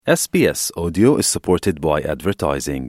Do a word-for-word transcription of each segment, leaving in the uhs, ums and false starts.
S B S Audio is supported by advertising.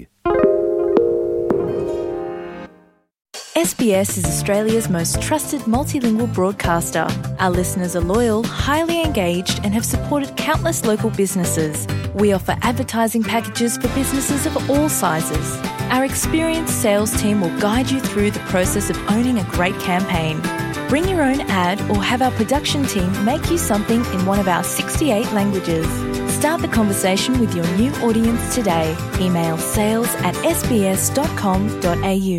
S B S is Australia's most trusted multilingual broadcaster. Our listeners are loyal, highly engaged, and have supported countless local businesses. We offer advertising packages for businesses of all sizes. Our experienced sales team will guide you through the process of owning a great campaign. Bring your own ad or have our production team make you something in one of our sixty-eight languages. Start the conversation with your new audience today. Email sales at s b s dot com dot a u.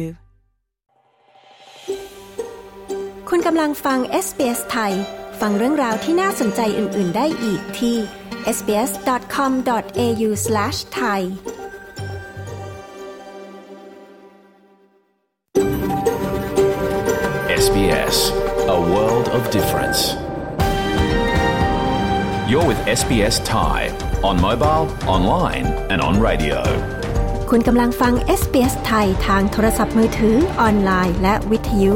คุณกำลังฟัง เอส บี เอส ไทยฟังเรื่องราวที่น่าสนใจอื่นๆได้อีกที่ เอส บี เอส ดอท คอม ดอท เอ ยู สแลช ไทยเอส บี เอส, a world of difference. You're with เอส บี เอส Thai on mobile, online and on radio. คุณกำลังฟัง เอส บี เอส ไทยทางโทรศัพท์มือถือออนไลน์และวิทยุ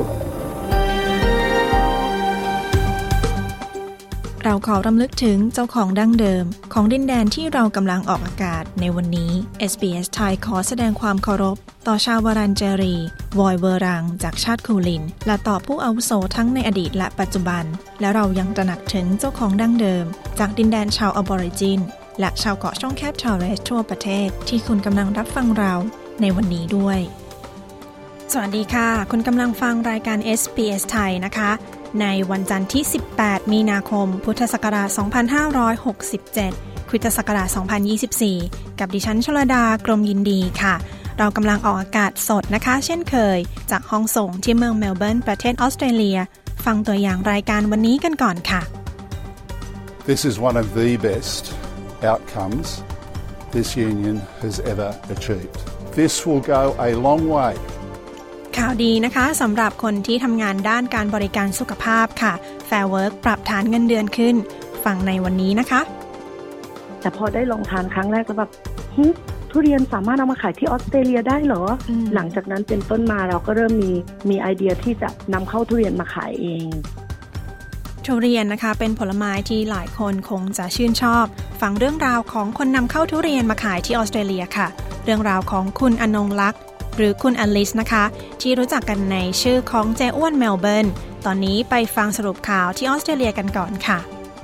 เราขอรำลึกถึงเจ้าของดั้งเดิมของดินแดนที่เรากำลังออกอากาศในวันนี้ เอส บี เอส ไทยขอแสดงความเคารพต่อชาววารันเจรีวอยเวอรังจากชาติคูลินและต่อผู้อาวุโสทั้งในอดีตและปัจจุบันและเรายังตระหนักถึงเจ้าของดั้งเดิมจากดินแดนชาวออบอริจินและชาวเกาะช่องแคบทอร์เรสทั่วประเทศที่คุณกำลังรับฟังเราในวันนี้ด้วยสวัสดีค่ะคุณกำลังฟังรายการ เอส บี เอส ไทยนะคะในวันจันทร์ที่สิบแปดมีนาคมพุทธศักราชสองพันห้าร้อยหกสิบเจ็ดคริสตศักราชสองพันยี่สิบสี่กับดิฉันชลดากรมยินดีค่ะเรากำลังออกอากาศสดนะคะเช่นเคยจากห้องส่งที่เมืองเมลเบิร์นประเทศออสเตรเลียฟังตัวอย่างรายการวันนี้กันก่อนค่ะ This is one of the best outcomes this union has ever achieved. This will go a long way. ข่าวดีนะคะสำหรับคนที่ทำงานด้านการบริการสุขภาพค่ะ Fair Work ปรับฐานเงินเดือนขึ้นฟังในวันนี้นะคะแต่พอได้ลองทานครั้งแรกแล้วแบบทุเรียนสามารถเอามาขายที่ออสเตรเลียได้เหรอหลังจากนั้นเป็นต้นมาเราก็เริ่มมีมีไอเดียที่จะนำเข้าทุเรียนมาขายเองทุเรียนนะคะเป็นผลไม้ที่หลายคนคงจะชื่นชอบฟังเรื่องราวของคนนำเข้าทุเรียนมาขายที่ออสเตรเลียค่ะเรื่องราวของคุณอนงลักษณ์หรือคุณอลิสนะคะที่รู้จักกันในชื่อของเจ้อ้วนเมลเบิร์นตอนนี้ไปฟังสรุปข่าวที่ออสเตรเลียกันก่อนค่ะ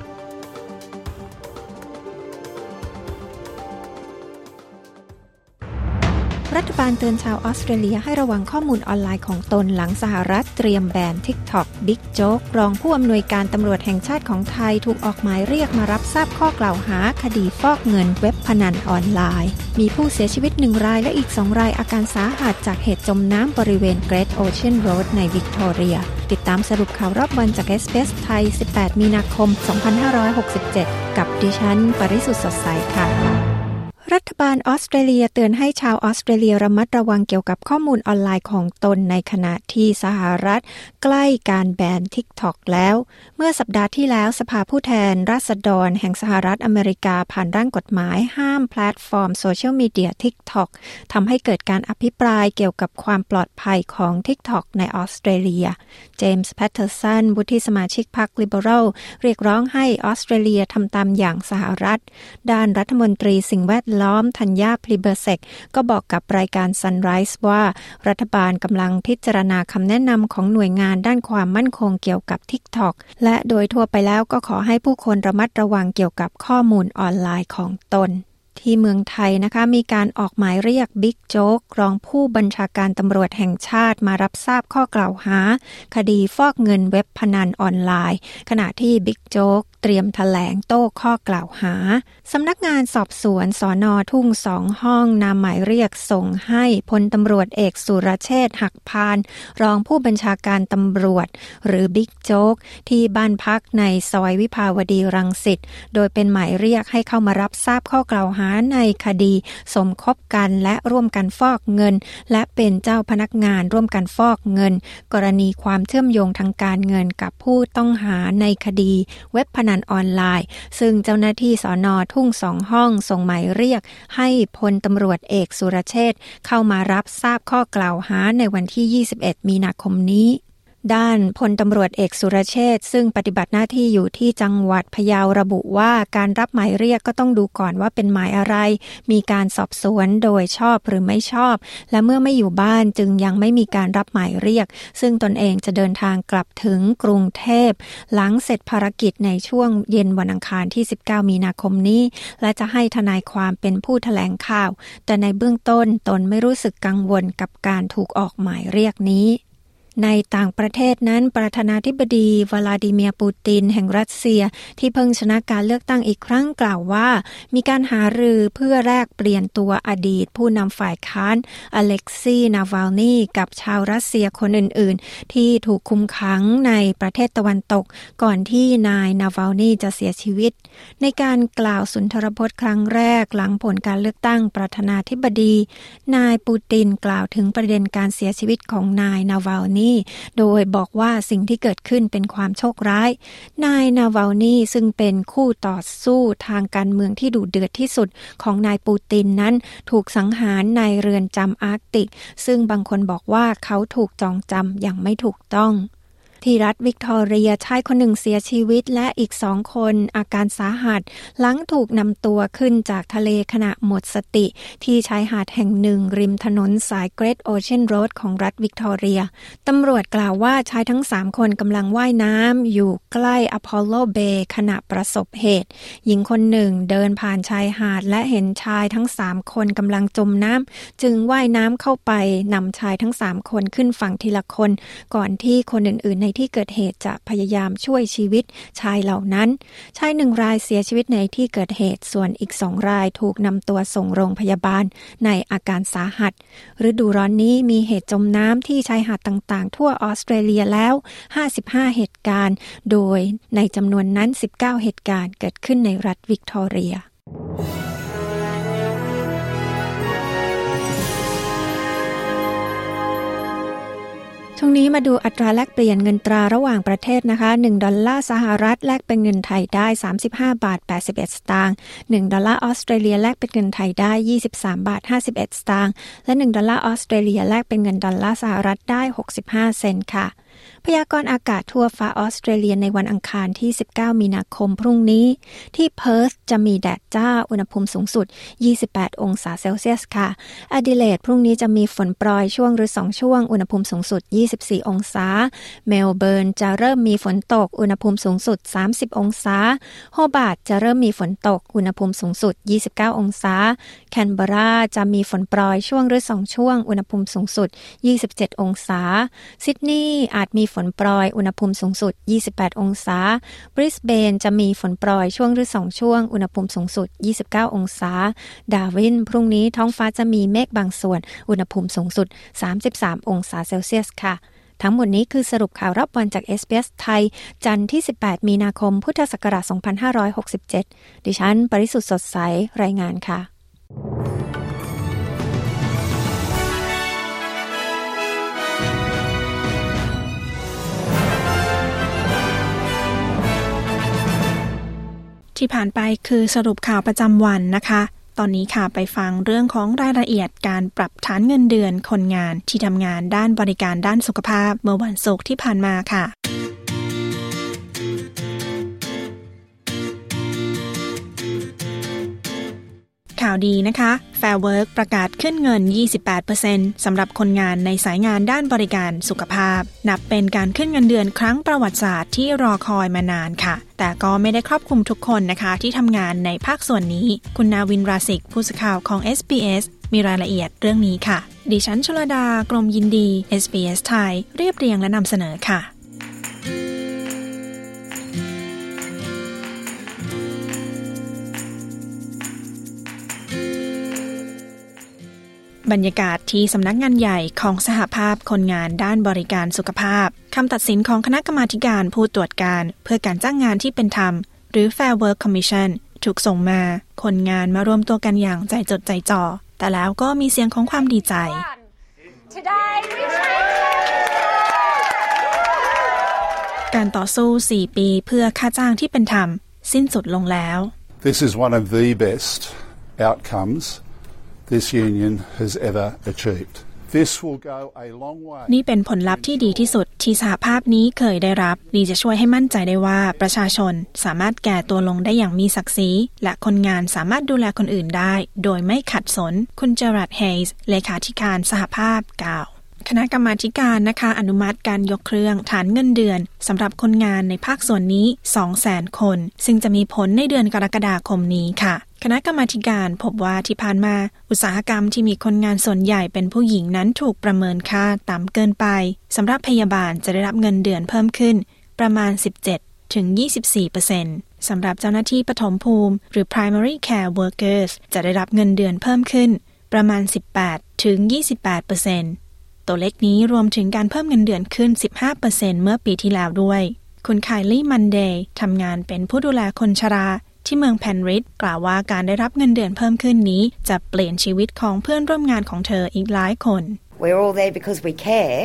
รัฐบาลเตือนชาวออสเตรเลียให้ระวังข้อมูลออนไลน์ของตนหลังสหรัฐเตรียมแบน TikTok บิ๊กโจ๊กรองผู้อำนวยการตำรวจแห่งชาติของไทยถูกออกหมายเรียกมารับทราบข้อกล่าวหาคดีฟอกเงินเว็บพนันออนไลน์มีผู้เสียชีวิตหนึ่งรายและอีกสองรายอาการสาหัสจากเหตุจมน้ำบริเวณ Great Ocean Road ในวิกตอเรียติดตามสรุปข่าวรอบวันจาก เอส บี เอส ไทยสิบแปดมีนาคมสองพันห้าร้อยหกสิบเจ็ดกับดิฉันปริสุทธิ์สดใสค่ะรัฐบาลออสเตรเลียเตือนให้ชาวออสเตรเลียระมัดระวังเกี่ยวกับข้อมูลออนไลน์ของตนในขณะที่สหรัฐใกล้การแบน TikTok แล้วเมื่อสัปดาห์ที่แล้วสภาผู้แทนราษฎรแห่งสหรัฐอเมริกาผ่านร่างกฎหมายห้ามแพลตฟอร์มโซเชียลมีเดีย TikTok ทำให้เกิดการอภิปรายเกี่ยวกับความปลอดภัยของ TikTok ในออสเตรเลียเจมส์แพตเทอร์สันวุฒิสมาชิกพรรค Liberal เรียกร้องให้ออสเตรเลียทำตามอย่างสหรัฐด้านรัฐมนตรีสิ่งแวดล้อมธัญญาพลีเบอร์เซกก็บอกกับรายการ Sunrise ว่ารัฐบาลกำลังพิจารณาคำแนะนำของหน่วยงานด้านความมั่นคงเกี่ยวกับ TikTok และโดยทั่วไปแล้วก็ขอให้ผู้คนระมัดระวังเกี่ยวกับข้อมูลออนไลน์ของตนที่เมืองไทยนะคะมีการออกหมายเรียกบิ๊กโจ๊กรองผู้บัญชาการตำรวจแห่งชาติมารับทราบข้อกล่าวหาคดีฟอกเงินเว็บพนันออนไลน์ขณะที่บิ๊กโจ๊กเตรียมแถลงโต้ข้อกล่าวหาสำนักงานสอบสวนสน.ทุ่งสองห้องนำหมายเรียกส่งให้พลตำรวจเอกสุรเชษฐ์หักพานรองผู้บัญชาการตำรวจหรือบิ๊กโจ๊กที่บ้านพักในซอยวิภาวดีรังสิตโดยเป็นหมายเรียกให้เข้ามารับทราบข้อกล่าวหาในคดีสมคบกันและร่วมกันฟอกเงินและเป็นเจ้าพนักงานร่วมกันฟอกเงินกรณีความเชื่อมโยงทางการเงินกับผู้ต้องหาในคดีเว็บพนันออนไลน์ซึ่งเจ้าหน้าที่สน.ทุ่งสองห้องส่งหมายเรียกให้พลตำรวจเอกสุรเชษฐ์เข้ามารับทราบข้อกล่าวหาในวันที่ยี่สิบเอ็ดมีนาคมนี้ด้านพลตำรวจเอกสุรเชษฐ์ซึ่งปฏิบัติหน้าที่อยู่ที่จังหวัดพะเยาระบุว่าการรับหมายเรียกก็ต้องดูก่อนว่าเป็นหมายอะไรมีการสอบสวนโดยชอบหรือไม่ชอบและเมื่อไม่อยู่บ้านจึงยังไม่มีการรับหมายเรียกซึ่งตนเองจะเดินทางกลับถึงกรุงเทพหลังเสร็จภารกิจในช่วงเย็นวันอังคารที่สิบเก้ามีนาคมนี้และจะให้ทนายความเป็นผู้แถลงข่าวแต่ในเบื้องต้นตนไม่รู้สึกกังวลกับการถูกออกหมายเรียกนี้ในต่างประเทศนั้นประธานาธิบดีวลาดิเมียร์ปูตินแห่งรัสเซียที่เพิ่งชนะการเลือกตั้งอีกครั้งกล่าวว่ามีการหารือเพื่อแลกเปลี่ยนตัวอดีตผู้นำฝ่ายค้านอเล็กซีนาวาลนีกับชาวรัสเซียคนอื่นๆที่ถูกคุมขังในประเทศตะวันตกก่อนที่นายนาวาลนีจะเสียชีวิตในการกล่าวสุนทรพจน์ครั้งแรกหลังผลการเลือกตั้งประธานาธิบดีนายปูตินกล่าวถึงประเด็นการเสียชีวิตของนายนาวาลนีโดยบอกว่าสิ่งที่เกิดขึ้นเป็นความโชคร้ายนายนาวาลนีซึ่งเป็นคู่ต่อสู้ทางการเมืองที่ดุเดือดที่สุดของนายปูตินนั้นถูกสังหารในเรือนจำอาร์กติกซึ่งบางคนบอกว่าเขาถูกจองจำอย่างไม่ถูกต้องที่รัฐวิกตอเรียชายคนหนึ่งเสียชีวิตและอีกสองคนอาการสาหัสหลังถูกนำตัวขึ้นจากทะเลขณะหมดสติที่ชายหาดแห่งหนึ่งริมถนนสาย Great Ocean Road ของรัฐวิกตอเรียตำรวจกล่าวว่าชายทั้งสามคนกำลังว่ายน้ำอยู่ใกล้ Apollo Bay ขณะประสบเหตุหญิงคนหนึ่งเดินผ่านชายหาดและเห็นชายทั้งสามคนกำลังจมน้ำจึงว่ายน้ำเข้าไปนำชายทั้งสามคนขึ้นฝั่งทีละคนก่อนที่คนอื่นๆในที่เกิดเหตุจะพยายามช่วยชีวิตชายเหล่านั้นชายหนึ่งรายเสียชีวิตในที่เกิดเหตุส่วนอีกสองรายถูกนำตัวส่งโรงพยาบาลในอาการสาหัสฤดูร้อนนี้มีเหตุจมน้ำที่ชายหาดต่างๆทั่วออสเตรเลียแล้วห้าสิบห้าเหตุการณ์โดยในจำนวนนั้นสิบเก้าเหตุการณ์เกิดขึ้นในรัฐวิกตอเรียช่วงนี้มาดูอัตราแลกเปลี่ยนเงินตราระหว่างประเทศนะคะหนึ่งดอลลาร์สหรัฐแลกเป็นเงินไทยได้สามสิบห้าบาทแปดสิบเอ็ดสตางค์หนึ่งดอลลาร์ออสเตรเลียแลกเป็นเงินไทยได้ยี่สิบสามบาทห้าสิบเอ็ดสตางค์และหนึ่งดอลลาร์ออสเตรเลียแลกเป็นเงินดอลลาร์สหรัฐได้หกสิบห้าเซนต์ค่ะพยากรณ์อากาศทั่วฟ้าออสเตรเลียในวันอังคารที่สิบเก้ามีนาคมพรุ่งนี้ที่เพิร์ธจะมีแดดจ้าอุณหภูมิสูงสุดยี่สิบแปดองศาเซลเซียสค่ะแอดิเลดพรุ่งนี้จะมีฝนโปรยช่วงหรือสองช่วงอุณหภูมิสูงสุดยี่สิบสี่องศาเมลเบิร์นจะเริ่มมีฝนตกอุณหภูมิสูงสุดสามสิบองศาโฮบาร์ตจะเริ่มมีฝนตกอุณหภูมิสูงสุดยี่สิบเก้าองศาแคนเบอราจะมีฝนโปรยช่วงหรือสองช่วงอุณหภูมิสูงสุดยี่สิบเจ็ดองศาซิดนีย์อาจมีฝนโปรยอุณหภูมิสูงสุดยี่สิบแปดองศาบริสเบนจะมีฝนโปรยช่วงหรือสองช่วงอุณหภูมิสูงสุดยี่สิบเก้าองศาดาร์วินพรุ่งนี้ท้องฟ้าจะมีเมฆบางส่วนอุณหภูมิสูงสุดสามสิบสามองศาเซลเซียสค่ะทั้งหมดนี้คือสรุปข่าวรอบวันจาก เอส บี เอส ไทยจันทร์ที่สิบแปดมีนาคมพุทธศักราชสองพันห้าร้อยหกสิบเจ็ดดิฉันปริสุทธิ์สดใสรายงานค่ะที่ผ่านไปคือสรุปข่าวประจำวันนะคะตอนนี้ค่ะไปฟังเรื่องของรายละเอียดการปรับฐานเงินเดือนคนงานที่ทำงานด้านบริการด้านสุขภาพเมื่อวันศุกร์ที่ผ่านมาค่ะข่าวดีนะคะ Fair Work ประกาศขึ้นเงิน ยี่สิบแปดเปอร์เซ็นต์ สำหรับคนงานในสายงานด้านบริการสุขภาพนับเป็นการขึ้นเงินเดือนครั้งประวัติศาสตร์ที่รอคอยมานานค่ะแต่ก็ไม่ได้ครอบคลุมทุกคนนะคะที่ทำงานในภาคส่วนนี้คุณนาวินราศิกผู้สื่อข่าวของ เอส บี เอส มีรายละเอียดเรื่องนี้ค่ะดิฉันชลดากรมยินดี เอส บี เอส ไทยเรียบเรียงและนำเสนอค่ะบรรยากาศที่สำนักงานใหญ่ของสหภาพคนงานด้านบริการสุขภาพคำตัดสินของคณะกรรมาการผู้ตรวจการเพื่อการจ้างงานที่เป็นธรรมหรือ Fair Work Commission ถูกส่งมาคนงานมารวมตัวกันอย่างใจจดใจจ่อแต่แล้วก็มีเสียงของความดีใจการต่อสู้สี่ปีเพื่อค่าจ้างที่เป็นธรรมสิ้นสุดลงแล้ว This is one of the best outcomes this union has ever achieved. This will go a long way. นี่เป็นผลลัพธ์ที่ดีที่สุดที่สหภาพนี้เคยได้รับนี่จะช่วยให้มั่นใจได้ว่าประชาชนสามารถแก่ตัวลงได้อย่างมีศักดิ์ศรีและคนงานสามารถดูแลคนอื่นได้โดยไม่ขัดสนคุณเจอราร์ด เฮย์ส์เลขาธิการสหภาพกล่าวคณะกรรมาการนะคะอนุมัติการยกเครื่องฐานเงินเดือนสำหรับคนงานในภาคส่วนนี้ สองแสน คนซึ่งจะมีผลในเดือนกรกฎาคมนี้ค่ะคณะกรรมาการพบว่าที่ผ่านมาอุตสาหกรรมที่มีคนงานส่วนใหญ่เป็นผู้หญิงนั้นถูกประเมินค่าต่ำเกินไปสำหรับพยาบาลจะได้รับเงินเดือนเพิ่มขึ้นประมาณ สิบเจ็ดถึงยี่สิบสี่เปอร์เซ็นต์ สำหรับเจ้าหน้าที่ปฐมภูมิหรือ primary care workers จะได้รับเงินเดือนเพิ่มขึ้นประมาณ สิบแปดถึงยี่สิบแปดเปอร์เซ็นต์ตัวเลขนี้รวมถึงการเพิ่มเงินเดือนขึ้น สิบห้าเปอร์เซ็นต์ เมื่อปีที่แล้วด้วยคุณไคลี่มันเดย์ทำงานเป็นผู้ดูแลคนชราที่เมืองแพนริดกล่าวว่าการได้รับเงินเดือนเพิ่มขึ้นนี้จะเปลี่ยนชีวิตของเพื่อนร่วมงานของเธออีกหลายคน We're all there because we care,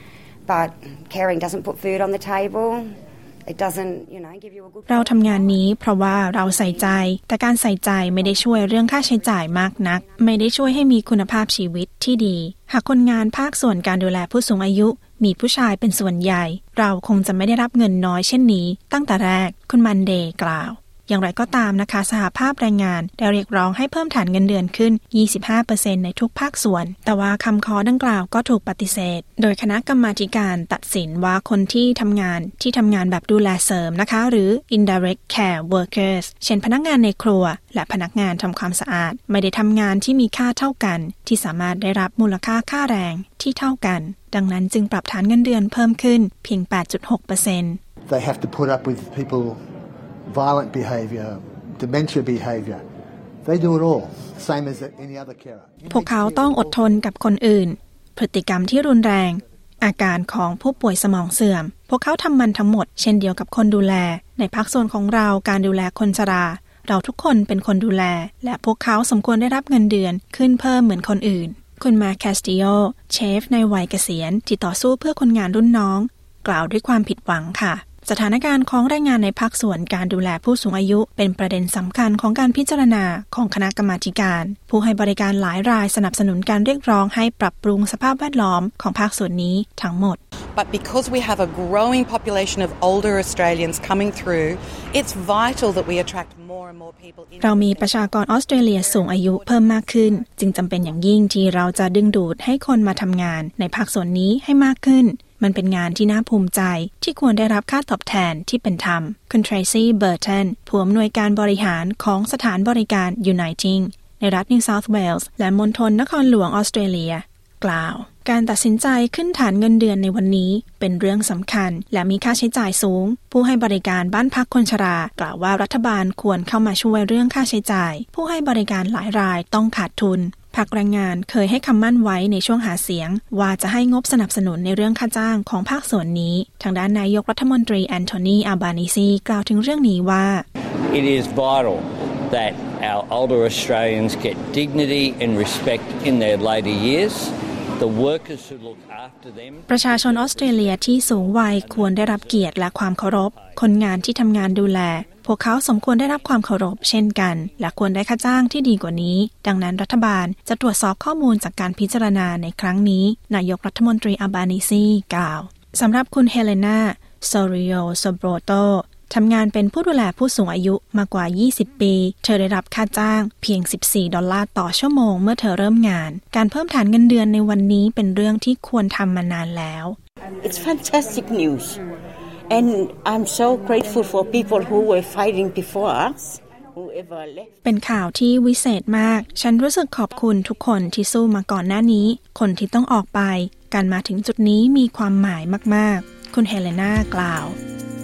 but caring doesn't put food on the table. It doesn't, you know, give you a good เราทำงานนี้เพราะว่าเราใส่ใจแต่การใส่ใจไม่ได้ช่วยเรื่องค่าใช้จ่ายมากนักไม่ได้ช่วยให้มีคุณภาพชีวิตที่ดีหากคนงานภาคส่วนการดูแลผู้สูงอายุมีผู้ชายเป็นส่วนใหญ่เราคงจะไม่ได้รับเงินน้อยเช่นนี้ตั้งแต่แรกคุณมันเดย์กล่าวอย่างไรก็ตามนะคะสหภาพแรงงานได้เรียกร้องให้เพิ่มฐานเงินเดือนขึ้น ยี่สิบห้าเปอร์เซ็นต์ ในทุกภาคส่วนแต่ว่าคำขอดังกล่าวก็ถูกปฏิเสธโดยคณะกรรมาการตัดสินว่าคนที่ทำงานที่ทำงานแบบดูแลเสริมนะคะหรือ indirect care workers เช่นพนักงานในครัวและพนักงานทำความสะอาดไม่ได้ทำงานที่มีค่าเท่ากันที่สามารถได้รับมูลค่าค่าแรงที่เท่ากันดังนั้นจึงปรับฐานเงินเดือนเพิ่มขึ้นเพียง แปดจุดหกเปอร์เซ็นต์ They have to put up with people violent behavior, dementia behavior. They do it all, same as any other carer. พวกเขาต้องอดทนกับคนอื่นพฤติกรรมที่รุนแรงอาการของผู้ป่วยสมองเสื่อมพวกเขาทำมันทั้งหมดเช่นเดียวกับคนดูแลในภาคส่วนของเราการดูแลคนชราเราทุกคนเป็นคนดูแลและพวกเขาสมควรได้รับเงินเดือนขึ้นเพิ่มเหมือนคนอื่นคุณมาแคสติโอเชฟในวัยเกษียณที่ต่อสู้เพื่อคนงานรุ่นน้องกล่าวด้วยความผิดหวังค่ะสถานการณ์ของแรงงานในภาคส่วนการดูแลผู้สูงอายุเป็นประเด็นสำคัญของการพิจารณาของคณะกรรมาการผู้ให้บริการหลายรายสนับสนุนการเรียกร้องให้ปรับปรุงสภาพแวดล้อมของภาคส่วนนี้ทั้งหมด But because we have a growing population of older Australians coming through, it's vital that we attract more and more people in. เรามีประชากรออสเตรเลียสูงอายุเพิ่มมากขึ้นจึงจำเป็นอย่างยิ่งที่เราจะดึงดูดให้คนมาทำงานในภาคส่วนนี้ให้มากขึ้นมันเป็นงานที่น่าภูมิใจที่ควรได้รับค่าตอบแทนที่เป็นธรรมคุณเทรซี่เบอร์ตันผู้อำนวยการบริหารของสถานบริการ Uniting ในรัฐ New South Wales และมณฑลนครหลวงออสเตรเลียกล่าวการตัดสินใจขึ้นฐานเงินเดือนในวันนี้เป็นเรื่องสำคัญและมีค่าใช้จ่ายสูงผู้ให้บริการบ้านพักคนชรากล่าวว่ารัฐบาลควรเข้ามาช่วยเรื่องค่าใช้จ่ายผู้ให้บริการหลายรายต้องขาดทุนพรรคแรงงานเคยให้คำมั่นไว้ในช่วงหาเสียงว่าจะให้งบสนับสนุนในเรื่องค่าจ้างของภาคส่วนนี้ทางด้านนายกรัฐมนตรีแอนโทนี อัลบานีซีกล่าวถึงเรื่องนี้ว่า It is vital that our older Australians get dignity and respect in their later years. The workers who look after them ประชาชนออสเตรเลียที่สูงวัยควรได้รับเกียรติและความเคารพคนงานที่ทำงานดูแลพวกเขาสมควรได้รับความเคารพเช่นกันและควรได้ค่าจ้างที่ดีกว่านี้ดังนั้นรัฐบาลจะตรวจสอบข้อมูลจากการพิจารณาในครั้งนี้นายกรัฐมนตรีอัลบานีซีกล่าวสำหรับคุณเฮเลนาโซริโอโซโบรโตทำงานเป็นผู้ดูแลผู้สูงอายุมากกว่ายี่สิบปีเธอได้รับค่าจ้างเพียงสิบสี่ดอลลาร์ต่อชั่วโมงเมื่อเธอเริ่มงานการเพิ่มฐานเงินเดือนในวันนี้เป็นเรื่องที่ควรทำมานานแล้ว It's fantastic news.And I'm so grateful for people who were fighting before us, whoever left. เป็นข่าวที่วิเศษมากฉันรู้สึกขอบคุณทุกคนที่สู้มาก่อนหน้านี้คนที่ต้องออกไปการมาถึงจุดนี้มีความหมายมากๆคุณเฮเลนากล่าว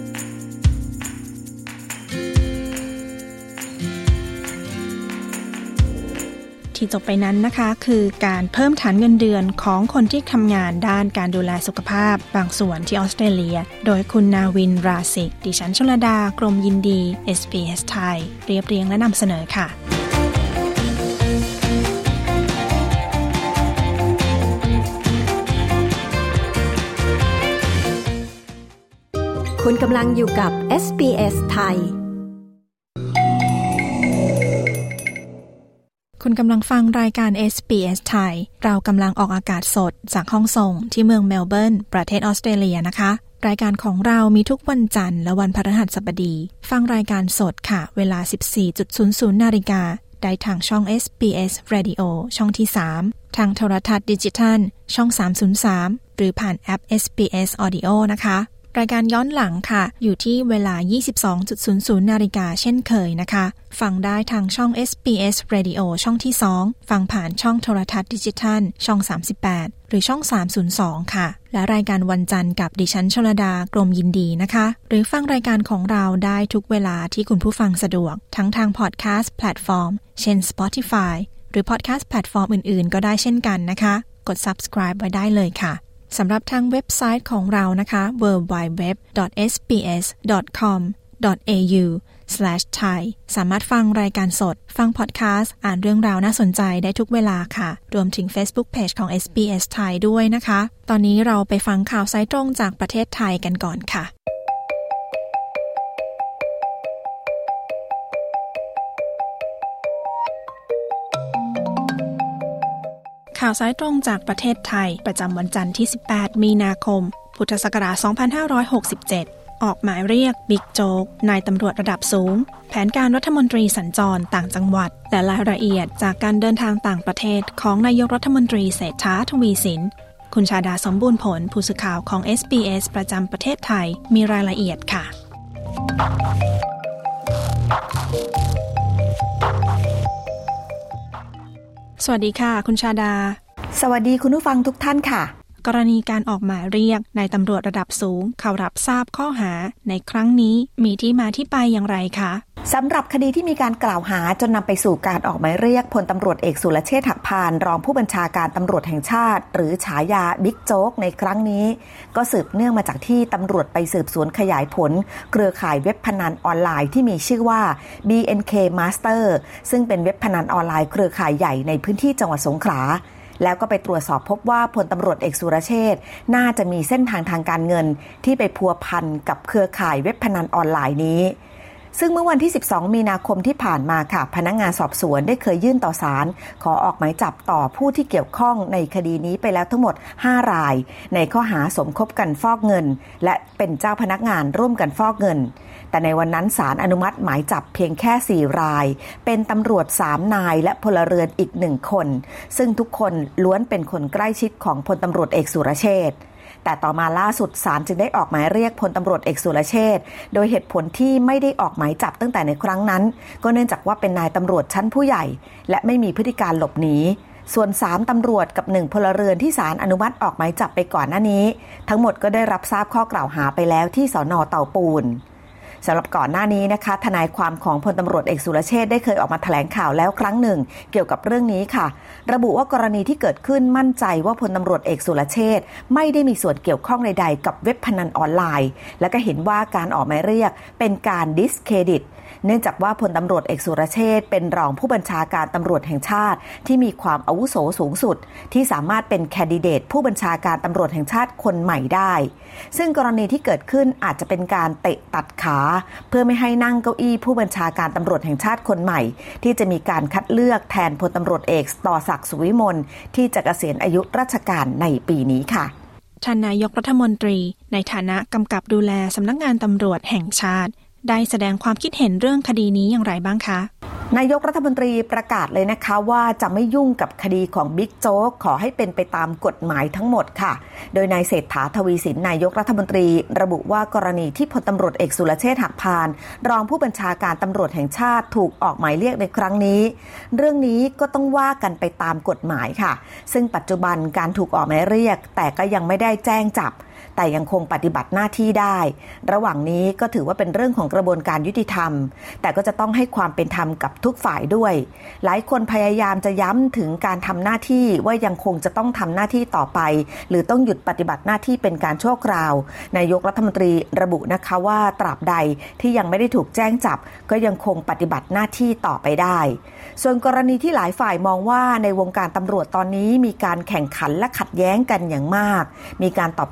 ที่จบไปนั้นนะคะคือการเพิ่มฐานเงินเดือนของคนที่ทำงานด้านการดูแลสุขภาพบางส่วนที่ออสเตรเลียโดยคุณนาวินราศิกดิฉันชลดากรมยินดี เอส บี เอส ไทยเรียบเรียงและนำเสนอค่ะคุณกำลังอยู่กับ เอส บี เอส ไทยคุณกำลังฟังรายการ เอส บี เอส ไทยเรากำลังออกอากาศสดจากห้องส่งที่เมืองเมลเบิร์นประเทศออสเตรเลียนะคะรายการของเรามีทุกวันจันทร์และวันพฤหัสบดีฟังรายการสดค่ะเวลา สิบสี่นาฬิกา นได้ทางช่อง เอส บี เอส Radio ช่องที่สามทางโทรทัศน์ดิจิทัลช่องสามศูนย์สามหรือผ่านแอป เอส บี เอส Audio นะคะรายการย้อนหลังค่ะอยู่ที่เวลา ยี่สิบสองนาฬิกาเช่นเคยนะคะฟังได้ทางช่อง เอส บี เอส Radio ช่องที่สองฟังผ่านช่องโทรทัศน์ดิจิทัลช่องสามสิบแปดหรือช่องสามศูนย์สองค่ะและรายการวันจันทร์กับดิฉันชลดากรมยินดีนะคะหรือฟังรายการของเราได้ทุกเวลาที่คุณผู้ฟังสะดวกทั้งทางพอดแคสต์แพลตฟอร์มเช่น Spotify หรือพอดแคสต์แพลตฟอร์มอื่นๆก็ได้เช่นกันนะคะกด Subscribe ไว้ได้เลยค่ะสำหรับทางเว็บไซต์ของเรานะคะ ดับเบิลยู ดับเบิลยู ดับเบิลยู ดอท เอส บี เอส ดอท คอม ดอท เอ ยู สแลช ไทย สามารถฟังรายการสดฟังพอดแคสต์อ่านเรื่องราวน่าสนใจได้ทุกเวลาค่ะรวมถึง Facebook Page ของ เอส บี เอส ไทยด้วยนะคะตอนนี้เราไปฟังข่าวสายตรงจากประเทศไทยกันก่อนค่ะข่าวสายตรงจากประเทศไทยประจำวันจันทร์ที่สิบแปดมีนาคมพุทธศักราชสองพันห้าร้อยหกสิบเจ็ดออกหมายเรียกบิ๊กโจ๊กนายตำรวจระดับสูงแผนการรัฐมนตรีสัญจรต่างจังหวัดและรายละเอียดจากการเดินทางต่างประเทศของนายกรัฐมนตรีเศรษฐาทวีสินคุณชาดาสมบูรณ์ผลผู้สื่อข่าวของ เอส บี เอส ประจำประเทศไทยมีรายละเอียดค่ะสวัสดีค่ะคุณชาดาสวัสดีคุณผู้ฟังทุกท่านค่ะกรณีการออกหมายเรียกนายตำรวจระดับสูงเข้ารับทราบข้อหาในครั้งนี้มีที่มาที่ไปอย่างไรคะสำหรับคดีที่มีการกล่าวหาจนนำไปสู่การออกหมายเรียกพลตำรวจเอกสุรเชษฐ์หักพานรองผู้บัญชาการตำรวจแห่งชาติหรือฉายาบิ๊กโจ๊กในครั้งนี้ก็สืบเนื่องมาจากที่ตำรวจไปสืบสวนขยายผลเครือข่ายเว็บพนันออนไลน์ที่มีชื่อว่า บี เอ็น เค Master ซึ่งเป็นเว็บพนันออนไลน์เครือข่ายใหญ่ในพื้นที่จังหวัดสงขลาแล้วก็ไปตรวจสอบพบว่าพลตำรวจเอกสุรเชษฐ์น่าจะมีเส้นทางทางการเงินที่ไปพัวพันกับเครือข่ายเว็บพนันออนไลน์นี้ซึ่งเมื่อวันที่สิบสองมีนาคมที่ผ่านมาค่ะพนักงานสอบสวนได้เคยยื่นต่อศาลขอออกหมายจับต่อผู้ที่เกี่ยวข้องในคดีนี้ไปแล้วทั้งหมดห้ารายในข้อหาสมคบกันฟอกเงินและเป็นเจ้าพนักงานร่วมกันฟอกเงินแต่ในวันนั้นศาลอนุมัติหมายจับเพียงแค่สี่รายเป็นตำรวจสามนายและพลเรือนอีกหนึ่งคนซึ่งทุกคนล้วนเป็นคนใกล้ชิดของพลตำรวจเอกสุรเชษฐ์แต่ต่อมาล่าสุดศาลจึงได้ออกหมายเรียกพลตำรวจเอกสุรเชษฐ์โดยเหตุผลที่ไม่ได้ออกหมายจับตั้งแต่ในครั้งนั้นก็เนื่องจากว่าเป็นนายตำรวจชั้นผู้ใหญ่และไม่มีพฤติการหลบหนีส่วนสามตำรวจกับหนึ่งพลเรือนที่ศาลอนุมัติออกหมายจับไปก่อนหน้านี้ทั้งหมดก็ได้รับทราบข้อกล่าวหาไปแล้วที่สน.เตาปูนสำหรับก่อนหน้านี้นะคะทนายความของพลตำรวจเอกสุรเชษฐ์ได้เคยออกมาแถลงข่าวแล้วครั้งหนึ่งเกี่ยวกับเรื่องนี้ค่ะระบุว่ากรณีที่เกิดขึ้นมั่นใจว่าพลตำรวจเอกสุรเชษฐ์ไม่ได้มีส่วนเกี่ยวข้องใดๆกับเว็บพนันออนไลน์และก็เห็นว่าการออกหมายเรียกเป็นการดิสเครดิตเนื่องจากว่าพลตำรวจเอกสุรเชษฐ์เป็นรองผู้บัญชาการตำรวจแห่งชาติที่มีความอาวุโสสูงสุดที่สามารถเป็นแคนดิเดตผู้บัญชาการตำรวจแห่งชาติคนใหม่ได้ซึ่งกรณีที่เกิดขึ้นอาจจะเป็นการเตะตัดขาเพื่อไม่ให้นั่งเก้าอี้ผู้บัญชาการตำรวจแห่งชาติคนใหม่ที่จะมีการคัดเลือกแทนพลตำรวจเอกต่อศักดิ์สุวิมลที่จะเกษียณอายุราชการในปีนี้ค่ะท่านนายกรัฐมนตรีในฐานะกำกับดูแลสำนักงานตำรวจแห่งชาติได้แสดงความคิดเห็นเรื่องคดีนี้อย่างไรบ้างคะนายกรัฐมนตรีประกาศเลยนะคะว่าจะไม่ยุ่งกับคดีของบิ๊กโจ๊กขอให้เป็นไปตามกฎหมายทั้งหมดค่ะโดยนายเศรษฐาทวีสินนายกรัฐมนตรีระบุว่ากรณีที่พลตำรวจเอกสุรเชษฐ์หักพานรองผู้บัญชาการตำรวจแห่งชาติถูกออกหมายเรียกในครั้งนี้เรื่องนี้ก็ต้องว่ากันไปตามกฎหมายค่ะซึ่งปัจจุบันการถูกออกหมายเรียกแต่ก็ยังไม่ได้แจ้งจับแต่ยังคงปฏิบัติหน้าที่ได้ระหว่างนี้ก็ถือว่าเป็นเรื่องของกระบวนการยุติธรรมแต่ก็จะต้องให้ความเป็นธรรมกับทุกฝ่ายด้วยหลายคนพยายามจะย้ำถึงการทำหน้าที่ว่ายังคงจะต้องทำหน้าที่ต่อไปหรือต้องหยุดปฏิบัติหน้าที่เป็นการชั่วคราวนายกรัฐมนตรีระบุนะคะว่าตราบใดที่ยังไม่ได้ถูกแจ้งจับก็ยังคงปฏิบัติหน้าที่ต่อไปได้ส่วนกรณีที่หลายฝ่ายมองว่าในวงการตำรวจตอนนี้มีการแข่งขันและขัดแย้งกันอย่างมากมีการตอบโต้กันไป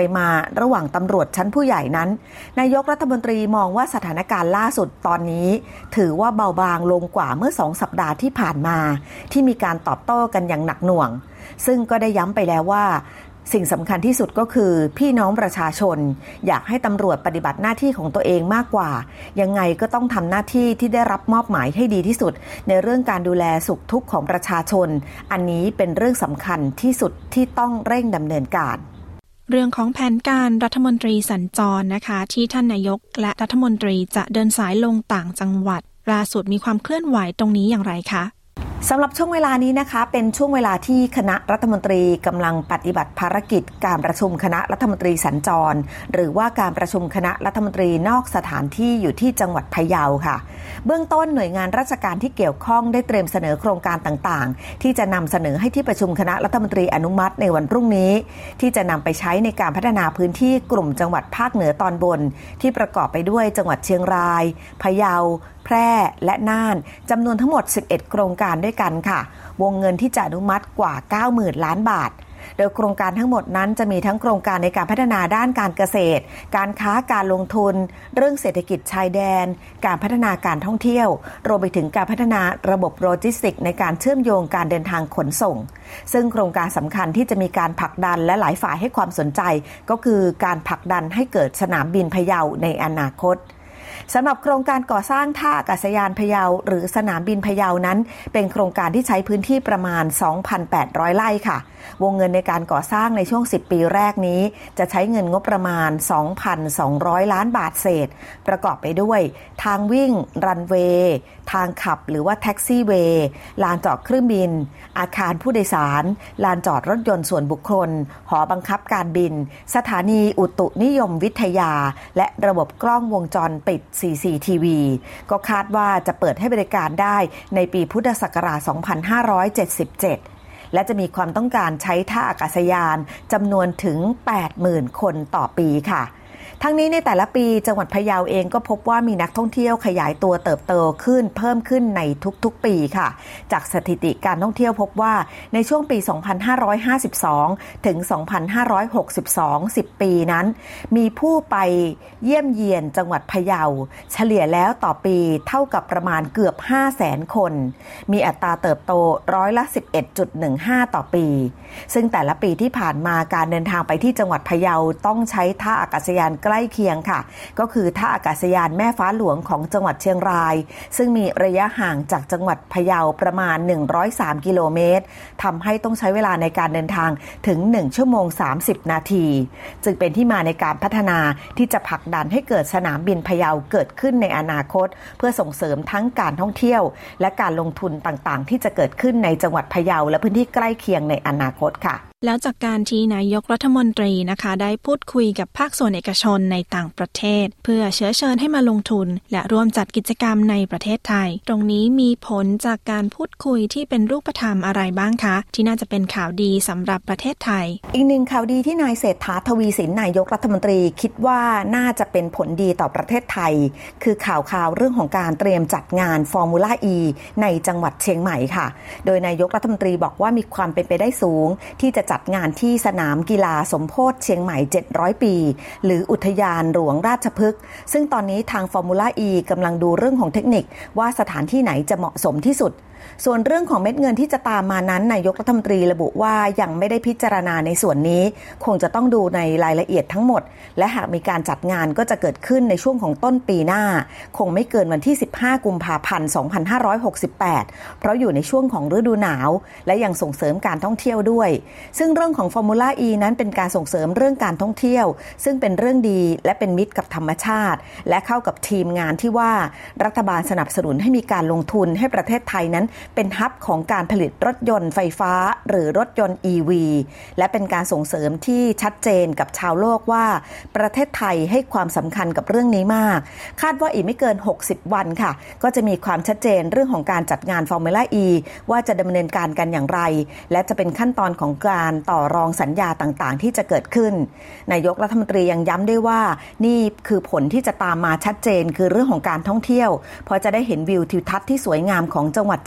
มาระหว่างตำรวจชั้นผู้ใหญ่นั้นนายกรัฐมนตรีมองว่าสถานการณ์ล่าสุดตอนนี้ถือว่าเบาบางลงกว่าเมื่อสองสัปดาห์ที่ผ่านมาที่มีการตอบโต้กันอย่างหนักหน่วงซึ่งก็ได้ย้ำไปแล้วว่าสิ่งสำคัญที่สุดก็คือพี่น้องประชาชนอยากให้ตำรวจปฏิบัติหน้าที่ของตัวเองมากกว่ายังไงก็ต้องทำหน้าที่ที่ได้รับมอบหมายให้ดีที่สุดในเรื่องการดูแลสุขทุกข์ของประชาชนอันนี้เป็นเรื่องสำคัญที่สุดที่ต้องเร่งดำเนินการเรื่องของแผนการรัฐมนตรีสัญจรนะคะที่ท่านนายกและรัฐมนตรีจะเดินสายลงต่างจังหวัดล่าสุดมีความเคลื่อนไหวตรงนี้อย่างไรคะสำหรับช่วงเวลานี้นะคะเป็นช่วงเวลาที่คณะรัฐมนตรีกำลังปฏิบัติภารกิจการประชุมคณะรัฐมนตรีสัญจรหรือว่าการประชุมคณะรัฐมนตรีนอกสถานที่อยู่ที่จังหวัดพะเยาค่ะเบื้องต้นหน่วยงานราชการที่เกี่ยวข้องได้เตรียมเสนอโครงการต่างๆที่จะนำเสนอให้ที่ประชุมคณะรัฐมนตรีอนุมัติในวันพรุ่งนี้ที่จะนำไปใช้ในการพัฒนาพื้นที่กลุ่มจังหวัดภาคเหนือตอนบนที่ประกอบไปด้วยจังหวัดเชียงรายพะเยาแพร่และน่านจำนวนทั้งหมดสิบเอ็ดโครงการด้วยกันค่ะวงเงินที่จะอนุมัติกว่า เก้าหมื่น ล้านบาทโดยโครงการทั้งหมดนั้นจะมีทั้งโครงการในการพัฒนาด้านการเกษตรการค้าการลงทุนเรื่องเศรษฐกิจชายแดนการพัฒนาการท่องเที่ยวรวมไปถึงการพัฒนาระบบโลจิสติกส์ในการเชื่อมโยงการเดินทางขนส่งซึ่งโครงการสำคัญที่จะมีการผลักดันและหลายฝ่ายให้ความสนใจก็คือการผลักดันให้เกิดสนามบินพะเยาในอนาคตสำหรับโครงการก่อสร้างท่าอากาศยานพะเยาหรือสนามบินพะเยานั้นเป็นโครงการที่ใช้พื้นที่ประมาณ สองพันแปดร้อย ไร่ค่ะวงเงินในการก่อสร้างในช่วงสิบปีแรกนี้จะใช้เงินงบประมาณ สองพันสองร้อย ล้านบาทเศษประกอบไปด้วยทางวิ่งรันเวย์ทางขับหรือว่าแท็กซี่เวย์ลานจอดเครื่องบินอาคารผู้โดยสารลานจอดรถยนต์ส่วนบุคคลหอบังคับการบินสถานีอุตุนิยมวิทยาและระบบกล้องวงจรปิด ซี ซี ที วี ก็คาดว่าจะเปิดให้บริการได้ในปีพุทธศักราช สองพันห้าร้อยเจ็ดสิบเจ็ดและจะมีความต้องการใช้ท่าอากาศยานจำนวนถึง แปดหมื่น คนต่อปีค่ะทั้งนี้ในแต่ละปีจังหวัดพะเยาเองก็พบว่ามีนักท่องเที่ยวขยายตัวเติบโตขึ้นเพิ่มขึ้นในทุกๆปีค่ะจากสถิติการท่องเที่ยวพบว่าในช่วงปี สองพันห้าร้อยห้าสิบสอง ถึง สองพันห้าร้อยหกสิบสอง สิบปีนั้นมีผู้ไปเยี่ยมเยียนจังหวัดพะเยาเฉลี่ยแล้วต่อปีเท่ากับประมาณเกือบ ห้าแสน คนมีอัตราเติบโตร้อยละ สิบเอ็ดจุดหนึ่งห้า ต่อปีซึ่งแต่ละปีที่ผ่านมาการเดินทางไปที่จังหวัดพะเยาต้องใช้ท่าอากาศยานใกล้เคียงค่ะก็คือท่าอากาศยานแม่ฟ้าหลวงของจังหวัดเชียงรายซึ่งมีระยะห่างจากจังหวัดพะเยาประมาณหนึ่งร้อยสามกิโลเมตรทำให้ต้องใช้เวลาในการเดินทางถึงหนึ่งชั่วโมงสามสิบนาทีจึงเป็นที่มาในการพัฒนาที่จะผลักดันให้เกิดสนามบินพะเยาเกิดขึ้นในอนาคตเพื่อส่งเสริมทั้งการท่องเที่ยวและการลงทุนต่างๆที่จะเกิดขึ้นในจังหวัดพะเยาและพื้นที่ใกล้เคียงในอนาคตค่ะแล้วจากการที่นายกรัฐมนตรีนะคะได้พูดคุยกับภาคส่วนเอกชนในต่างประเทศเพื่อเชื้อเชิญให้มาลงทุนและร่วมจัดกิจกรรมในประเทศไทยตรงนี้มีผลจากการพูดคุยที่เป็นรูปธรรมอะไรบ้างคะที่น่าจะเป็นข่าวดีสำหรับประเทศไทยอีกหนึ่งข่าวดีที่นายเศรษฐาทวีสินนายกรัฐมนตรีคิดว่าน่าจะเป็นผลดีต่อประเทศไทยคือข่าวข่าวเรื่องของการเตรียมจัดงานฟอร์มูล่า E ในจังหวัดเชียงใหม่ค่ะโดยนายกรัฐมนตรีบอกว่ามีความเป็นไปได้สูงที่จะจัดงานที่สนามกีฬาสมโพธิเชียงใหม่เจ็ดร้อยปีหรืออุทยานหลวงราชพฤกษ์ซึ่งตอนนี้ทางฟอร์มูล่า E กำลังดูเรื่องของเทคนิคว่าสถานที่ไหนจะเหมาะสมที่สุดส่วนเรื่องของเม็ดเงินที่จะตามมานั้นนายกรัฐมนตรีระบุว่ายังไม่ได้พิจารณาในส่วนนี้คงจะต้องดูในรายละเอียดทั้งหมดและหากมีการจัดงานก็จะเกิดขึ้นในช่วงของต้นปีหน้าคงไม่เกินวันที่สิบห้ากุมภาพันธ์สองพันห้าร้อยหกสิบแปดเพราะอยู่ในช่วงของฤดูหนาวและยังส่งเสริมการท่องเที่ยวด้วยซึ่งเรื่องของฟอร์มูล่า E นั้นเป็นการส่งเสริมเรื่องการท่องเที่ยวซึ่งเป็นเรื่องดีและเป็นมิตรกับธรรมชาติและเข้ากับทีมงานที่ว่ารัฐบาลสนับสนุนให้มีการลงทุนให้ประเทศไทยนั้นเป็นฮับของการผลิตรถยนต์ไฟฟ้าหรือรถยนต์ อี วี และเป็นการส่งเสริมที่ชัดเจนกับชาวโลกว่าประเทศไทยให้ความสำคัญกับเรื่องนี้มากคาดว่าอีกไม่เกินหกสิบวันค่ะก็จะมีความชัดเจนเรื่องของการจัดงานฟอร์มูล่า E ว่าจะดำเนินการกันอย่างไรและจะเป็นขั้นตอนของการต่อรองสัญญาต่างๆที่จะเกิดขึ้นนายกรัฐมนตรียังย้ำด้วยว่านี่คือผลที่จะตามมาชัดเจนคือเรื่องของการท่องเที่ยวเพราะจะได้เห็นวิวทิวทัศน์ที่สวยงามของจังหวัดเชียง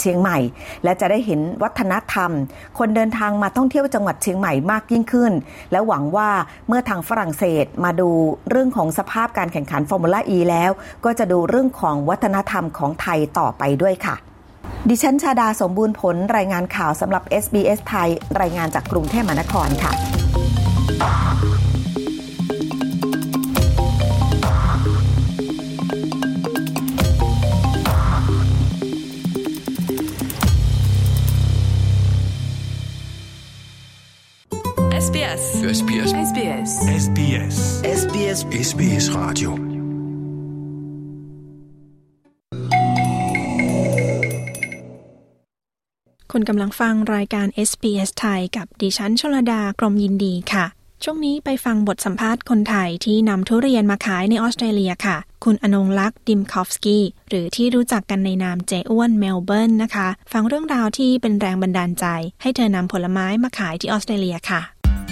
ชียงใหม่และจะได้เห็นวัฒนธรรมคนเดินทางมาท่องเที่ยวจังหวัดเชียงใหม่มากยิ่งขึ้นและหวังว่าเมื่อทางฝรั่งเศสมาดูเรื่องของสภาพการแข่งขันฟอร์มูล่า E แล้วก็จะดูเรื่องของวัฒนธรรมของไทยต่อไปด้วยค่ะดิฉันชาดาสมบูรณ์ผลรายงานข่าวสำหรับ เอส บี เอส ไทยรายงานจากกรุงเทพมหานครค่ะเอส บี เอส เอส บี เอส เอส บี เอส เอส บี เอส เอส บี เอส เอส บี เอส Radio คุณกำลังฟังรายการ เอส บี เอส ไทยกับดิฉันชลดากรมยินดีค่ะช่วงนี้ไปฟังบทสัมภาษณ์คนไทยที่นำทุเรียนมาขายในออสเตรเลียค่ะคุณอนงลักษณ์ดิมคอฟสกี้หรือที่รู้จักกันในนามเจ๊อ้วนเมลเบิร์นนะคะฟังเรื่องราวที่เป็นแรงบันดาลใจให้เธอนำผลไม้มาขายที่ออสเตรเลียค่ะ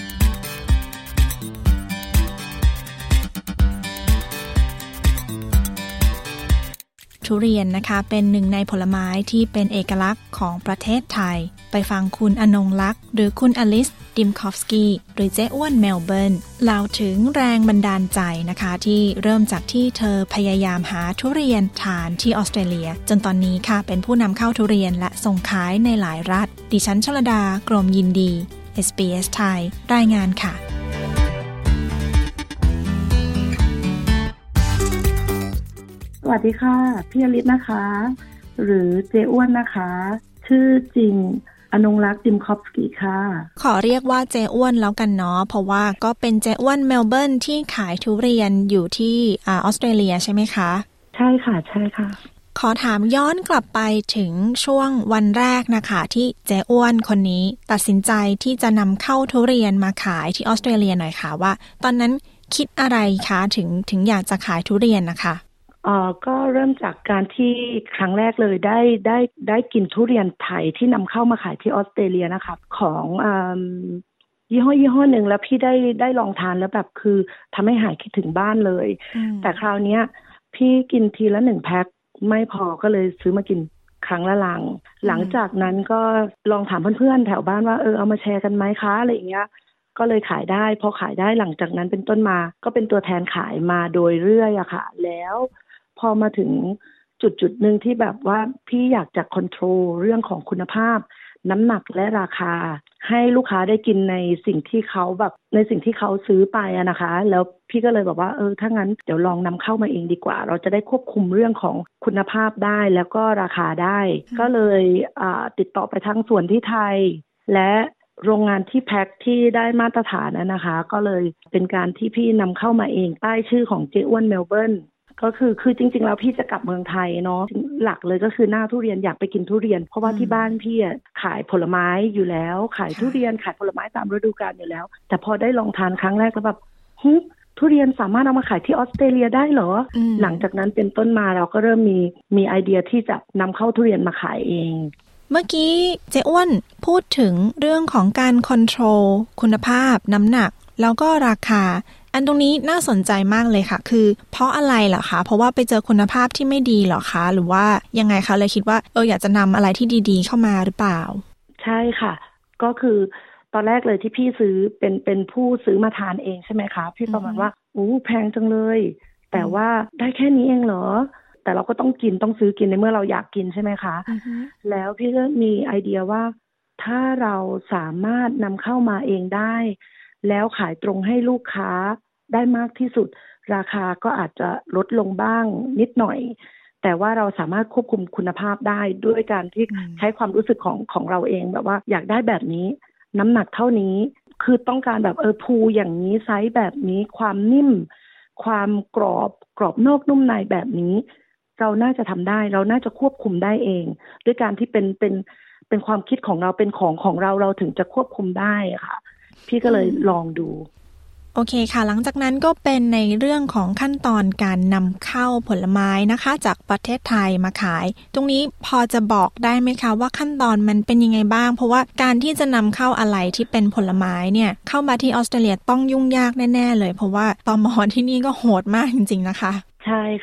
ทุเรียนนะคะเป็นหนึ่งในผลไม้ที่เป็นเอกลักษณ์ของประเทศไทยไปฟังคุณอนงลักษณ์หรือคุณอลิสดิมคอฟสกี้หรือเจ๊อ้วนเมลเบิร์นเล่าถึงแรงบันดาลใจนะคะที่เริ่มจากที่เธอพยายามหาทุเรียนทานที่ออสเตรเลียจนตอนนี้ค่ะเป็นผู้นำเข้าทุเรียนและส่งขายในหลายรัฐดิฉันชลดากรมยินดี เอส บี เอส ไทยรายงานค่ะสวัสดีค่ะพี่อลิศนะคะหรือเจ๊อ้วนนะคะชื่อจริงอนงลักษณ์ดิมคอฟสกี้ค่ะขอเรียกว่าเจ๊อ้วนแล้วกันเนาะเพราะว่าก็เป็นเจ๊อ้วนเมลเบิร์นที่ขายทุเรียนอยู่ที่ออสเตรเลียใช่ไหมคะใช่ค่ะใช่ค่ะขอถามย้อนกลับไปถึงช่วงวันแรกนะคะที่เจ๊อ้วนคนนี้ตัดสินใจที่จะนำเข้าทุเรียนมาขายที่ออสเตรเลียหน่อยค่ะว่าตอนนั้นคิดอะไรคะถึงถึงอยากจะขายทุเรียนนะคะเอ่อก็เริ่มจากการที่ครั้งแรกเลยได้ได้ได้กินทุเรียนไทยที่นำเข้ามาขายที่ออสเตรเลียนะคะของอ่ายี่ห้อยี่ห้อหนึ่งแล้วพี่ได้ได้ลองทานแล้วแบบคือทำให้หายคิดถึงบ้านเลยแต่คราวนี้พี่กินทีละหนึ่งแพ็คไม่พอก็เลยซื้อมากินครั้งละลังหลังจากนั้นก็ลองถามเพื่อนๆแถวบ้านว่าเออเอามาแชร์กันไหมคะอะไรอย่างเงี้ยก็เลยขายได้พอขายได้หลังจากนั้นเป็นต้นมาก็เป็นตัวแทนขายมาโดยเรื่อยอะค่ะแล้วพอมาถึงจุดจุดหนึ่งที่แบบว่าพี่อยากจะควบคุมเรื่องของคุณภาพน้ำหนักและราคาให้ลูกค้าได้กินในสิ่งที่เขาแบบในสิ่งที่เขาซื้อไปอะนะคะแล้วพี่ก็เลยบอกว่าเออถ้างั้นเดี๋ยวลองนำเข้ามาเองดีกว่าเราจะได้ควบคุมเรื่องของคุณภาพได้แล้วก็ราคาได้ก็เลยอ่าติดต่อไปทางส่วนที่ไทยและโรงงานที่แพ็คที่ได้มาตรฐานนะคะก็เลยเป็นการที่พี่นำเข้ามาเองใต้ชื่อของเจ๊อ้วนเมลเบิร์นก็คือคือจริงๆแล้วพี่จะกลับเมืองไทยเนาะหลักเลยก็คือหน้าทุเรียนอยากไปกินทุเรียนเพราะว่าที่บ้านพี่ขายผลไม้อยู่แล้วขายทุเรียนขายผลไม้ตามฤดูกาลอยู่แล้วแต่พอได้ลองทานครั้งแรกแล้วแบบฮึทุเรียนสามารถเอามาขายที่ออสเตรเลียได้เหรอหลังจากนั้นเป็นต้นมาเราก็เริ่มมีมีไอเดียที่จะนำเข้าทุเรียนมาขายเองเมื่อกี้เจ๊อ้วนพูดถึงเรื่องของการคอนโทรลคุณภาพน้ำหนักแล้วก็ราคาอันตรงนี้น่าสนใจมากเลยค่ะคือเพราะอะไรเหรอคะเพราะว่าไปเจอคุณภาพที่ไม่ดีเหรอคะหรือว่ายังไงคะเลยคิดว่าเอออยากจะนำอะไรที่ดีๆเข้ามาหรือเปล่าใช่ค่ะก็คือตอนแรกเลยที่พี่ซื้อเป็นเป็นผู้ซื้อมาทานเองใช่ไหมคะพี่ประมาณว่าอู้แพงจังเลยแต่ว่าได้แค่นี้เองเหรอแต่เราก็ต้องกินต้องซื้อกินในเมื่อเราอยากกินใช่ไหมคะ uh-huh. แล้วพี่ก็มีไอเดียว่าถ้าเราสามารถนำเข้ามาเองได้แล้วขายตรงให้ลูกค้าได้มากที่สุดราคาก็อาจจะลดลงบ้างนิดหน่อยแต่ว่าเราสามารถควบคุมคุณภาพได้ด้วยการที่ใช้ความรู้สึกของของเราเองแบบว่าอยากได้แบบนี้น้ำหนักเท่านี้คือต้องการแบบเออภูอย่างนี้ไซส์แบบนี้ความนิ่มความกรอบกรอบนอกนุ่มในแบบนี้เราน่าจะทำได้เราน่าจะควบคุมได้เองด้วยการที่เป็นเป็นเป็นความคิดของเราเป็นของของเราเราถึงจะควบคุมได้ค่ะพี่ก็เลยลองดูโอเคค่ะหลังจากนั้นก็เป็นในเรื่องของขั้นตอนการนำเข้าผลไม้นะคะจากประเทศไทยมาขายตรงนี้พอจะบอกได้ไหมคะว่าขั้นตอนมันเป็นยังไงบ้างเพราะว่าการที่จะนำเข้าอะไรที่เป็นผลไม้เนี่ยเข้ามาที่ออสเตรเลียต้องยุ่งยากแน่ๆเลยเพราะว่าตม.ที่นี่ก็โหดมากจริงๆนะคะใช่ค่ะ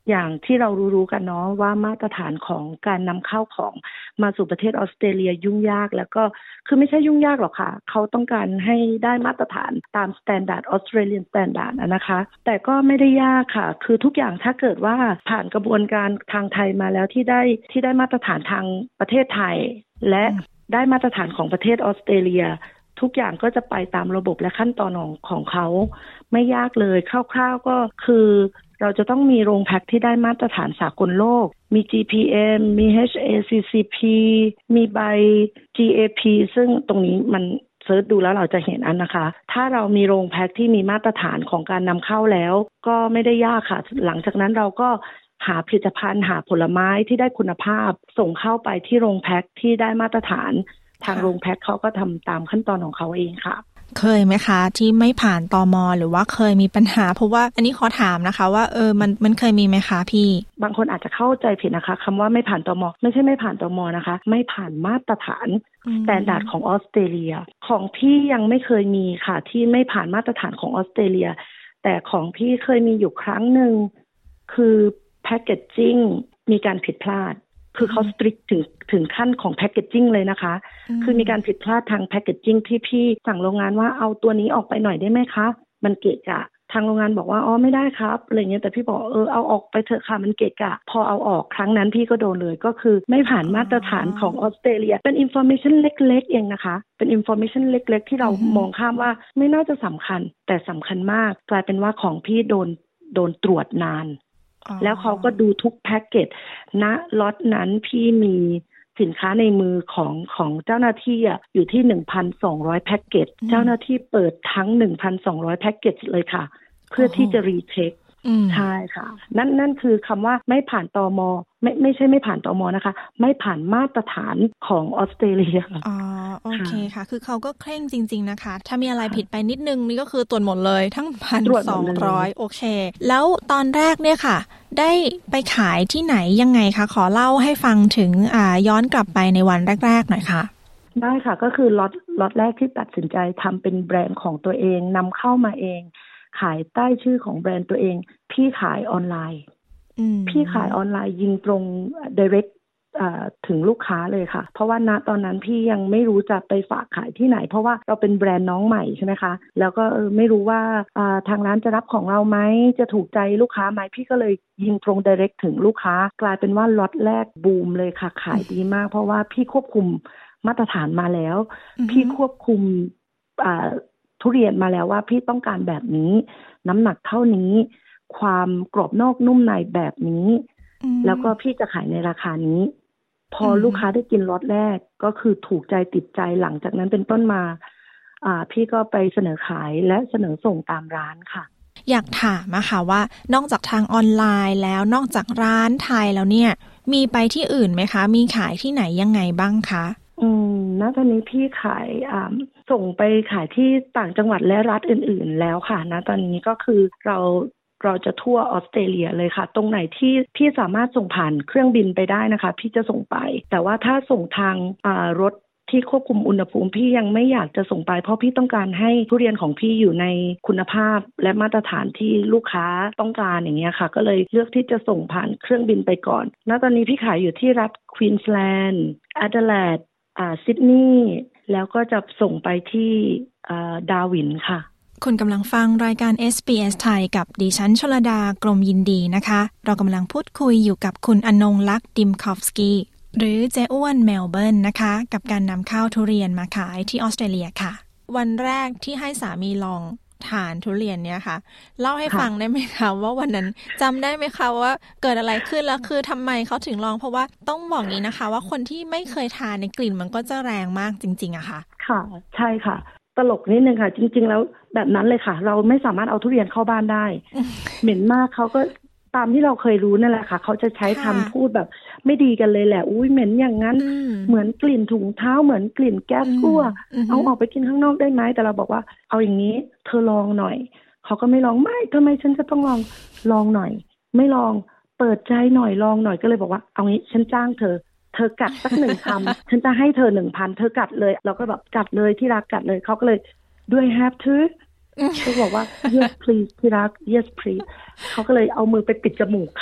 อย่างที่เรารู้ๆกันเนาะว่ามาตรฐานของการนำเข้าของมาสู่ประเทศออสเตรเลียยุ่งยากแล้วก็คือไม่ใช่ยุ่งยากหรอกค่ะเขาต้องการให้ได้มาตรฐานตามสแตนดาร์ดออสเตรเลียนสแตนดาร์ดนะคะแต่ก็ไม่ได้ยากค่ะคือทุกอย่างถ้าเกิดว่าผ่านกระบวนการทางไทยมาแล้วที่ได้ที่ได้มาตรฐานทางประเทศไทยและได้มาตรฐานของประเทศออสเตรเลียทุกอย่างก็จะไปตามระบบและขั้นตอนของของเขาไม่ยากเลยคร่าวๆก็คือเราจะต้องมีโรงแพ็คที่ได้มาตรฐานสากลโลกมี จี พี เอ็ม มี เอช เอ ซี ซี พี มีใบ จี เอ พี ซึ่งตรงนี้มันเสิร์ชดูแล้วเราจะเห็นอันนะคะถ้าเรามีโรงแพ็คที่มีมาตรฐานของการนำเข้าแล้วก็ไม่ได้ยากค่ะหลังจากนั้นเราก็หาผลิตภัณฑ์หาผลไม้ที่ได้คุณภาพส่งเข้าไปที่โรงแพ็คที่ได้มาตรฐานทางโรงแพ็คเขาก็ทำตามขั้นตอนของเขาเองค่ะเคยไหมคะที่ไม่ผ่านตม.หรือว่าเคยมีปัญหาเพราะว่าอันนี้ขอถามนะคะว่าเออมันมันเคยมีไหมคะพี่บางคนอาจจะเข้าใจผิดนะคะคำว่าไม่ผ่านตม.ไม่ใช่ไม่ผ่านตม.นะคะไม่ผ่านมาตรฐานสแตนดาร์ดของออสเตรเลียของพี่ยังไม่เคยมีค่ะที่ไม่ผ่านมาตรฐานของออสเตรเลียแต่ของพี่เคยมีอยู่ครั้งหนึ่งคือแพคเกจจิ้งมีการผิดพลาดคือเขาสตริกถึงถึงขั้นของแพคเกจจิ้งเลยนะคะคือมีการผิดพลาดทางแพคเกจจิ้งที่พี่สั่งโรงงานว่าเอาตัวนี้ออกไปหน่อยได้ไหมคะมันเกะกะทางโรงงานบอกว่าอ๋อไม่ได้ครับอะไรเงี้ยแต่พี่บอกเออเอาออกไปเถอะค่ะมันเกะกะพอเอาออกครั้งนั้นพี่ก็โดนเลยก็คือไม่ผ่านมาตรฐานของออสเตรเลียเป็นอินฟอร์เมชันเล็กๆเองนะคะเป็นอินฟอร์เมชันเล็กๆที่เรามองข้ามว่าไม่น่าจะสำคัญแต่สำคัญมากกลายเป็นว่าของพี่โดนโดนตรวจนานแล้วเขาก็ดูทุกแพ็กเกจณล็อตนั้นพี่มีสินค้าในมือของของเจ้าหน้าที่อ่ะอยู่ที่ หนึ่งพันสองร้อย แพ็กเกจเจ้าหน้าที่เปิดทั้ง หนึ่งพันสองร้อย แพ็กเกจเลยค่ะเพื่อที่จะรีเช็คใช่ค่ะนั่นนั่นคือคำว่าไม่ผ่านตม.ไม่ไม่ใช่ไม่ผ่านตม.นะคะไม่ผ่านมาตรฐานของออสเตรเลียอ๋อโอเคค่ะคือเขาก็เคร่งจริงๆนะคะถ้ามีอะไรผิดไปนิดนึงนี่ก็คือตรวจหมดเลยทั้ง หนึ่งพันสองร้อย โอเคแล้วตอนแรกเนี่ยค่ะได้ไปขายที่ไหนยังไงคะขอเล่าให้ฟังถึงอ่าย้อนกลับไปในวันแรกๆหน่อยค่ะได้ค่ะก็คือล็อตล็อตแรกที่ตัดสินใจทำเป็นแบรนด์ของตัวเองนำเข้ามาเองขายใต้ชื่อของแบรนด์ตัวเองพี่ขายออนไลน์พี่ขายออนไลน์ยิงตรง direct ถึงลูกค้าเลยค่ะเพราะว่าณตอนนั้นพี่ยังไม่รู้จะไปฝากขายที่ไหนเพราะว่าเราเป็นแบรนด์น้องใหม่ใช่ไหมคะแล้วก็เออไม่รู้ว่าทางร้านจะรับของเราไหมจะถูกใจลูกค้าไหมพี่ก็เลยยิงตรง direct ถึงลูกค้ากลายเป็นว่าล็อตแรกบูมเลยค่ะขายดีมากเพราะว่าพี่ควบคุมมาตรฐานมาแล้วพี่ควบคุมทุเรียนมาแล้วว่าพี่ต้องการแบบนี้น้ำหนักเท่านี้ความกรอบนอกนุ่มในแบบนี้แล้วก็พี่จะขายในราคานี้พอลูกค้าได้กินล็อตแรกก็คือถูกใจติดใจหลังจากนั้นเป็นต้นมาอ่าพี่ก็ไปเสนอขายและเสนอส่งตามร้านค่ะอยากถามอะค่ะว่านอกจากทางออนไลน์แล้วนอกจากร้านไทยแล้วเนี่ยมีไปที่อื่นไหมคะมีขายที่ไหนยังไงบ้างคะอืมณตอนนี้พี่ขายอ่าส่งไปขายที่ต่างจังหวัดและรัฐอื่นๆแล้วค่ะณตอนนี้ก็คือเราเราจะทั่วออสเตรเลียเลยค่ะตรงไหนที่พี่สามารถส่งผ่านเครื่องบินไปได้นะคะพี่จะส่งไปแต่ว่าถ้าส่งทางอ่ารถที่ควบคุมอุณหภูมิพี่ยังไม่อยากจะส่งไปเพราะพี่ต้องการให้ทุเรียนของพี่อยู่ในคุณภาพและมาตรฐานที่ลูกค้าต้องการอย่างเงี้ยค่ะก็เลยเลือกที่จะส่งผ่านเครื่องบินไปก่อนณตอนนี้พี่ขายอยู่ที่รัฐควีนสแลนด์แอดเลาดอ่าซิดนีย์แล้วก็จะส่งไปที่อ่าดาร์วินค่ะคุณกำลังฟังรายการ เอส บี เอส ไทยกับดิฉันชลดากรมยินดีนะคะเรากำลังพูดคุยอยู่กับคุณอนงลักษณ์ดิมคอฟสกี้หรือเจ๊อ้วนเมลเบิร์นนะคะกับการนำเข้าทุเรียนมาขายที่ออสเตรเลียค่ะวันแรกที่ให้สามีลองทานทุเรียนเนี่ยค่ะเล่าให้ฟังได้ไหมคะว่าวันนั้นจำได้ไหมคะว่าเกิดอะไรขึ้นแล้วคือทำไมเขาถึงลองเพราะว่าต้องบอกงี้นะคะว่าคนที่ไม่เคยทานในกลิ่นมันก็จะแรงมากจริงๆอะค่ะค่ะใช่ค่ะตลกนิดนึงค่ะจริงๆแล้วแบบนั้นเลยค่ะเราไม่สามารถเอาทุเรียนเข้าบ้านได้ เหม็นมากเขาก็ตามที่เราเคยรู้นั่นแหละค่ะเขาจะใช้คำพูดแบบไม่ดีกันเลยแหละอุ้ยเหม็นอย่างนั้นเหมือนกลิ่นถุงเท้าเหมือนกลิ่นแก๊สรั่วเอาออกไปกินข้างนอกได้ไหมแต่เราบอกว่าเอาอย่างนี้เธอลองหน่อยเขาก็ไม่ลองไม่ทำไมฉันจะต้องลองลองหน่อยไม่ลองเปิดใจหน่อยลองหน่อยก็เลยบอกว่าเอางี้ฉันจ้างเธอเธอกัดสักหนึ่งคำ ฉันจะให้เธอหนึ่งพันเธอกัดเลยเราก็แบบกัดเลยที่รักกัดเลยเขาก็เลยด้วย have to เขาบอกว่า yes please ที่รัก yes please เขาก็เลยเอามือไปปิดจมูกค่ะ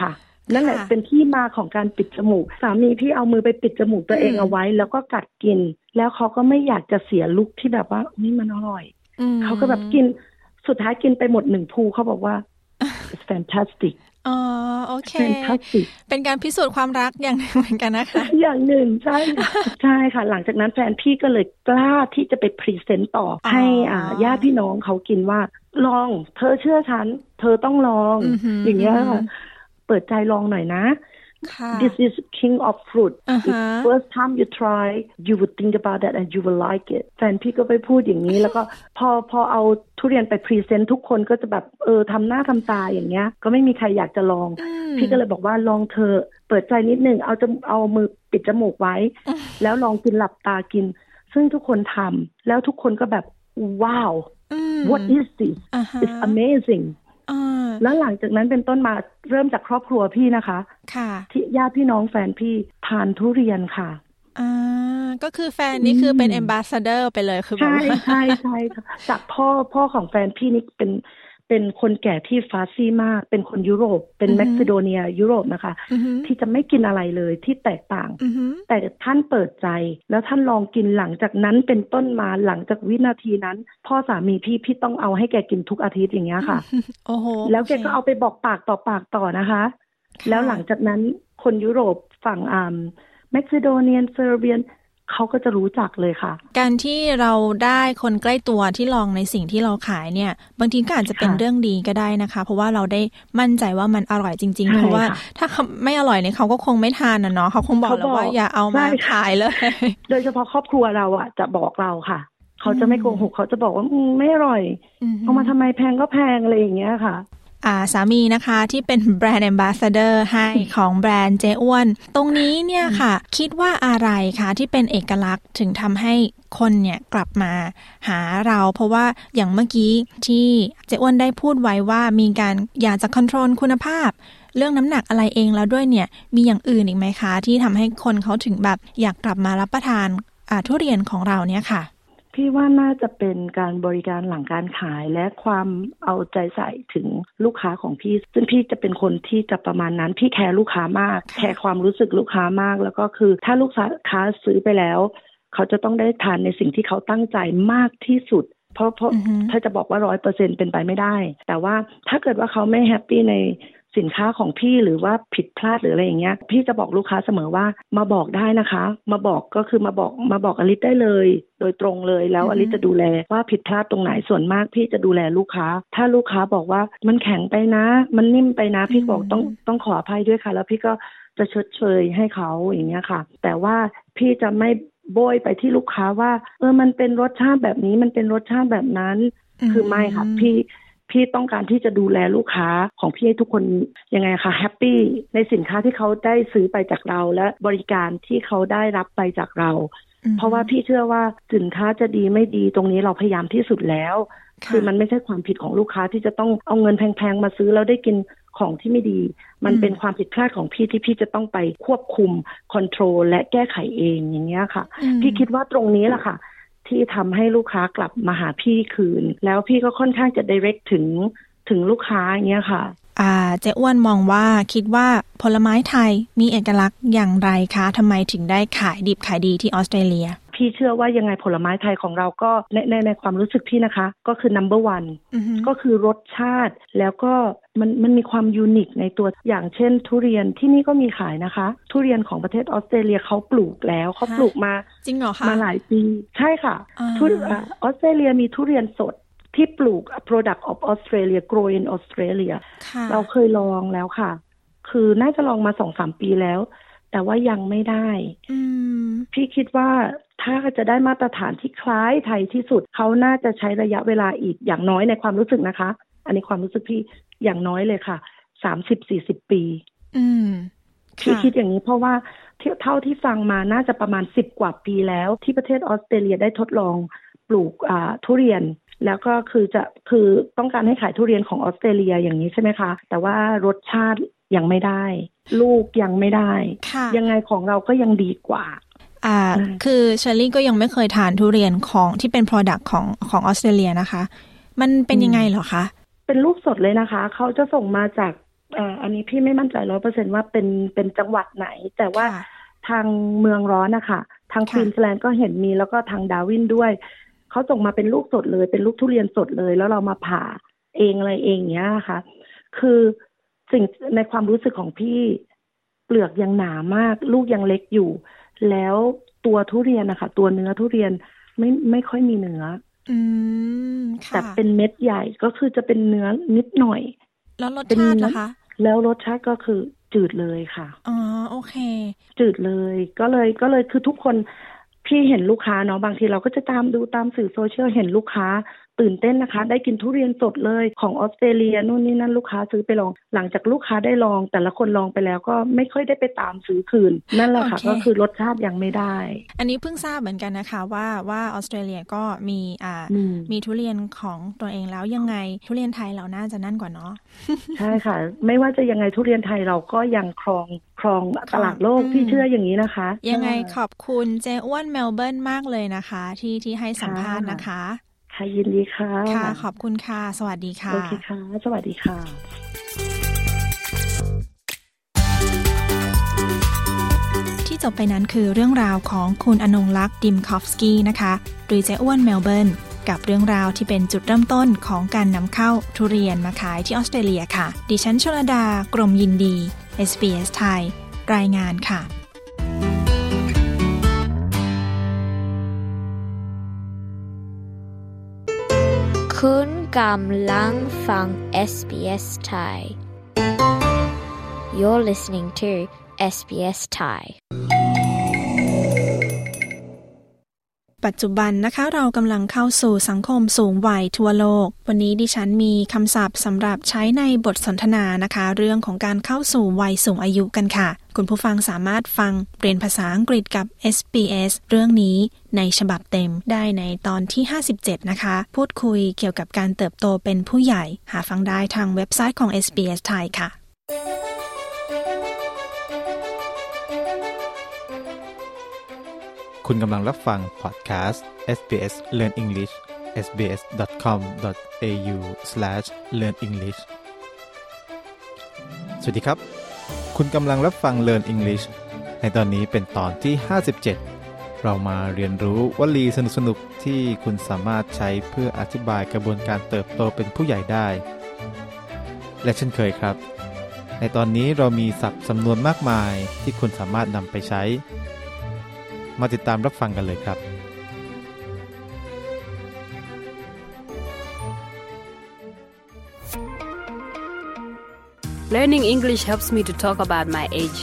นั่นแหละเป็นที่มาของการปิดจมูกสามีพี่เอามือไปปิดจมูกตัวเองเอาไว้แล้วก็กัดกินแล้วเขาก็ไม่อยากจะเสียลุคที่แบบว่านี่มันอร่อยเขาก็แบบกินสุดท้ายกินไปหมดหนึ่งภูเขาบอกว่า it's fantastic อ๋อโอเค fantastic เป็นการพิสูจน์ความรักอย่างหนึ่งเหมือนกันนะคะอย่างหนึ่งใช่ใช่ค่ะหลังจากนั้นแฟนพี่ก็เลยกล้าที่จะไปพรีเซนต์ต่อให้อ่าญาติพี่น้องเขากินว่าลองเธอเชื่อฉันเธอต้องลอง mm-hmm. อย่างเงี้ยค่ะเปิดใจลองหน่อยนะ This is king of fruit uh-huh. If first time you try you would think about that and you will like it แฟนพี่ก็ไปพูดอย่างนี้ แล้วก็พอพอเอาทุเรียนไปพรีเซนต์ทุกคนก็จะแบบเออทำหน้าทำตาอย่างเงี้ยก็ไม่มีใครอยากจะลอง mm. พี่ก็เลยบอกว่าลองเธอเปิดใจนิดนึงเอาจะเอามือปิดจมูกไว้ uh. แล้วลองกินหลับตากินซึ่งทุกคนทำแล้วทุกคนก็แบบว้าว mm. What is this uh-huh. It's amazingแล้วหลังจากนั้นเป็นต้นมาเริ่มจากครอบครัวพี่นะคะค่ะที่ญาติพี่น้องแฟนพี่ทานทุเรียนค่ะอ่าก็คือแฟนนี่คือเป็น ambassador ไปเลยคือใช่ใช่ใช่ค่ะจากพ่อพ่อของแฟนพี่นี่เป็นเป็นคนแก่ที่ฟาซี่มากเป็นคนยุโรปเป็นแมกซิโดเนียยุโรปนะคะที่จะไม่กินอะไรเลยที่แตกต่างแต่ท่านเปิดใจแล้วท่านลองกินหลังจากนั้นเป็นต้นมาหลังจากวินาทีนั้นพ่อสามีพี่พี่ต้องเอาให้แกกินทุกอาทิตย์อย่างเงี้ยค่ะโอ้โหแล้วแกก็เอาไปบอกปากต่อปากต่อนะคะแล้วหลังจากนั้นคนยุโรปฝั่งอ่าแมกซิโดเนียนเซอร์เบียนเขาก็จะรู้จักเลยค่ะการที่เราได้คนใกล้ตัวที่ลองในสิ่งที่เราขายเนี่ยบางทีก็อาจจะเป็นเรื่องดีก็ได้นะคะเพราะว่าเราได้มั่นใจว่ามันอร่อยจริงๆเพราะว่าถ้าไม่อร่อยเนี่ยเขาก็คงไม่ทานนะเนาะเขาคงบอกเราว่าอย่าเอามาขายเลยโดยเฉพาะครอบครัวเราอ่ะจะบอกเราค่ะเขาจะไม่โกหกเขาจะบอกว่าไม่อร่อยเอามาทำไมแพงก็แพงอะไรอย่างเงี้ยค่ะอ่าสามีนะคะที่เป็นแบรนด์แอมบาสเดอร์ให้ของแบรนด์เจ๊อ้วนตรงนี้เนี่ยค่ะคิดว่าอะไรคะที่เป็นเอกลักษณ์ถึงทำให้คนเนี่ยกลับมาหาเราเพราะว่าอย่างเมื่อกี้ที่เจ๊อ้วนได้พูดไว้ว่ามีการอยากจะควบคุมคุณภาพเรื่องน้ำหนักอะไรเองแล้วด้วยเนี่ยมีอย่างอื่นอีกไหมคะที่ทำให้คนเขาถึงแบบอยากกลับมารับประทานอ่าทุเรียนของเราเนี่ยค่ะพี่ว่าน่าจะเป็นการบริการหลังการขายและความเอาใจใส่ถึงลูกค้าของพี่ซึ่งพี่จะเป็นคนที่จะประมาณนั้นพี่แคร์ลูกค้ามากแคร์ความรู้สึกลูกค้ามากแล้วก็คือถ้าลูกค้าซื้อไปแล้วเขาจะต้องได้ทานในสิ่งที่เขาตั้งใจมากที่สุดเพราะเพราะ uh-huh. ถ้าจะบอกว่า ร้อยเปอร์เซ็นต์ เป็นไปไม่ได้แต่ว่าถ้าเกิดว่าเขาไม่แฮปปี้ในสินค้าของพี่หรือว่าผิดพลาดหรืออะไรอย่างเงี้ยพี่จะบอกลูกค้าเสมอว่ามาบอกได้นะคะมาบอกก็คือมาบอกมาบอกอลิซได้เลยโดยตรงเลยแล้วอลิซจะดูแลว่าผิดพลาดตรงไหนส่วนมากพี่จะดูแลลูกค้าถ้าลูกค้าบอกว่ามันแข็งไปนะมันนิ่มไปนะพี่บอกต้องต้องขออภัยด้วยค่ะแล้วพี่ก็จะชดเชยให้เขาอย่างเงี้ยค่ะแต่ว่าพี่จะไม่โบยไปที่ลูกค้าว่าเออมันเป็นรสชาติแบบนี้มันเป็นรสชาติแบบนั้นคือไม่ค่ะพี่พี่ต้องการที่จะดูแลลูกค้าของพี่ให้ทุกคนยังไงคะแฮปปี้ในสินค้าที่เขาได้ซื้อไปจากเราและบริการที่เขาได้รับไปจากเราเพราะว่าพี่เชื่อว่าสินค้าจะดีไม่ดีตรงนี้เราพยายามที่สุดแล้วคือมันไม่ใช่ความผิดของลูกค้าที่จะต้องเอาเงินแพงๆมาซื้อแล้วได้กินของที่ไม่ดีมันเป็นความผิดพลาดของพี่ที่พี่จะต้องไปควบคุมคอนโทรลและแก้ไขเองอย่างเงี้ยค่ะพี่คิดว่าตรงนี้แหละค่ะที่ทำให้ลูกค้ากลับมาหาพี่คืนแล้วพี่ก็ค่อนข้างจะ direct ถึงถึงลูกค้าอย่างเงี้ยค่ะอ่าเจ๊อ้วนมองว่าคิดว่าผลไม้ไทยมีเอกลักษณ์อย่างไรคะทำไมถึงได้ขายดิบขายดีที่ออสเตรเลียพี่เชื่อว่ายังไงผลไม้ไทยของเราก็ในในในความรู้สึกพี่นะคะก็คือ number one ก็คือรสชาติแล้วก็มันมันมีความยูนิคในตัวอย่างเช่นทุเรียนที่นี่ก็มีขายนะคะทุเรียนของประเทศออสเตรเลียเขาปลูกแล้วเขาปลูกมาจริงเหรอคะมาหลายปีใช่ค่ะทุออสเตรเลียมีทุเรียนสดที่ปลูก product of Australia grow in Australia เราเคยลองแล้วค่ะคือน่าจะลองมา สองถึงสาม ปีแล้วแต่ว่ายังไม่ได้พี่คิดว่าถ้าจะได้มาตรฐานที่คล้ายไทยที่สุดเขาน่าจะใช้ระยะเวลาอีกอย่างน้อยในความรู้สึกนะคะอันนี้ความรู้สึกพี่อย่างน้อยเลยค่ะ สามสิบถึงสี่สิบ ปีอืมพี่คิดอย่างนี้เพราะว่าเท่าที่ฟังมาน่าจะประมาณสิบกว่าปีแล้วที่ประเทศออสเตรเลียได้ทดลองปลูกอ่าทุเรียนแล้วก็คือจะคือต้องการให้ขายทุเรียนของออสเตรเลียอย่างนี้ใช่ไหมคะแต่ว่ารสชาติยังไม่ได้ลูกยังไม่ได้ยังไงของเราก็ยังดีกว่าอ่าคือเชอรี่ก็ยังไม่เคยทานทุเรียนของที่เป็น product ของของออสเตรเลียนะคะมันเป็นยังไงเหรอคะเป็นลูกสดเลยนะคะเขาจะส่งมาจากอ่าอันนี้พี่ไม่มั่นใจ ร้อยเปอร์เซ็นต์ ว่าเป็นเป็นจังหวัดไหนแต่ว่าทางเมืองร้อนนะคะทางควีนส์แลนด์ก็เห็นมีแล้วก็ทางดาร์วินด้วยเขาส่งมาเป็นลูกสดเลยเป็นลูกทุเรียนสดเลยแล้วเรามาผ่าเองอะไรเองเงี้ยค่ะคือสิ่งในความรู้สึกของพี่เปลือกยังหนามากลูกยังเล็กอยู่แล้วตัวทุเรียนนะคะตัวเนื้อทุเรียนไม่ไม่ค่อยมีเนื้ออืมแต่เป็นเม็ดใหญ่ก็คือจะเป็นเนื้อนิดหน่อยแล้วรสชาติล่ะคะแล้วรสชาติก็คือจืดเลยค่ะอ๋อโอเคจืดเลยก็เลยก็เลยคือทุกคนพี่เห็นลูกค้าเนาะบางทีเราก็จะตามดูตามสื่อโซเชียลเห็นลูกค้าตื่นเต้นนะคะได้กินทุเรียนสดเลยของออสเตรเลียนู่นนี่นั่นลูกค้าซื้อไปลองหลังจากลูกค้าได้ลองแต่ละคนลองไปแล้วก็ไม่ค่อยได้ไปตามซื้อคืนนั่นแหละค่ะ okay. ก็คือรสชาติยังไม่ได้อันนี้เพิ่งทราบเหมือนกันนะคะว่าว่าออสเตรเลียก็มีอ่า ม, มีทุเรียนของตัวเองแล้วยังไงทุเรียนไทยเราน่าจะนั่นกว่าเนาะใช่ค่ะไม่ว่าจะยังไงทุเรียนไทยเราก็ยังครองครองตลาดโลกที่เชื่ออย่างนี้นะคะยังไงขอบคุณเจ๊อ้วนเมลเบิร์นมากเลยนะคะที่ที่ให้สัมภาษณ์นะคะค่ะยินดีค่ะค่ะขอบคุณค่ะสวัสดีค่ะโอเคค่ะสวัสดีค่ะที่จบไปนั้นคือเรื่องราวของคุณอนงลักษณ์ดิมคอฟสกี้นะคะหรือเจ๊อ้วนเมลเบิร์นกับเรื่องราวที่เป็นจุดเริ่มต้นของการนำเข้าทุเรียนมาขายที่ออสเตรเลียค่ะดิฉันชลดากรมยินดี เอส บี เอส ไทยรายงานค่ะคุณกำลังฟัง เอส บี เอส Thai You're listening to เอส บี เอส Thai ปัจจุบันนะคะเรากำลังเข้าสู่สังคมสูงวัยทั่วโลกวันนี้ดิฉันมีคำศัพท์สำหรับใช้ในบทสนทนานะคะเรื่องของการเข้าสู่วัยสูงอายุกันค่ะคุณผู้ฟังสามารถฟังเรียนภาษาอังกฤษกับ เอส บี เอส เรื่องนี้ในฉบับเต็มได้ในตอนที่ห้าสิบเจ็ดนะคะพูดคุยเกี่ยวกับการเติบโตเป็นผู้ใหญ่หาฟังได้ทางเว็บไซต์ของ เอส บี เอส ไทยค่ะคุณกำลังรับฟังพอดแคสต์ เอส บี เอส Learn English เอส บี เอส ดอท คอม ดอท เอ ยู สแลช เลิร์น อิงลิช สวัสดีครับคุณกำลังรับฟัง Learn English ในตอนนี้เป็นตอนที่ห้าสิบเจ็ดเรามาเรียนรู้วลีสนุกๆที่คุณสามารถใช้เพื่ออธิบายกระบวนการเติบโตเป็นผู้ใหญ่ได้และเช่นเคยครับในตอนนี้เรามีศัพท์จำนวนมากมายที่คุณสามารถนำไปใช้มาติดตามรับฟังกันเลยครับ Learning English helps me to talk about my age.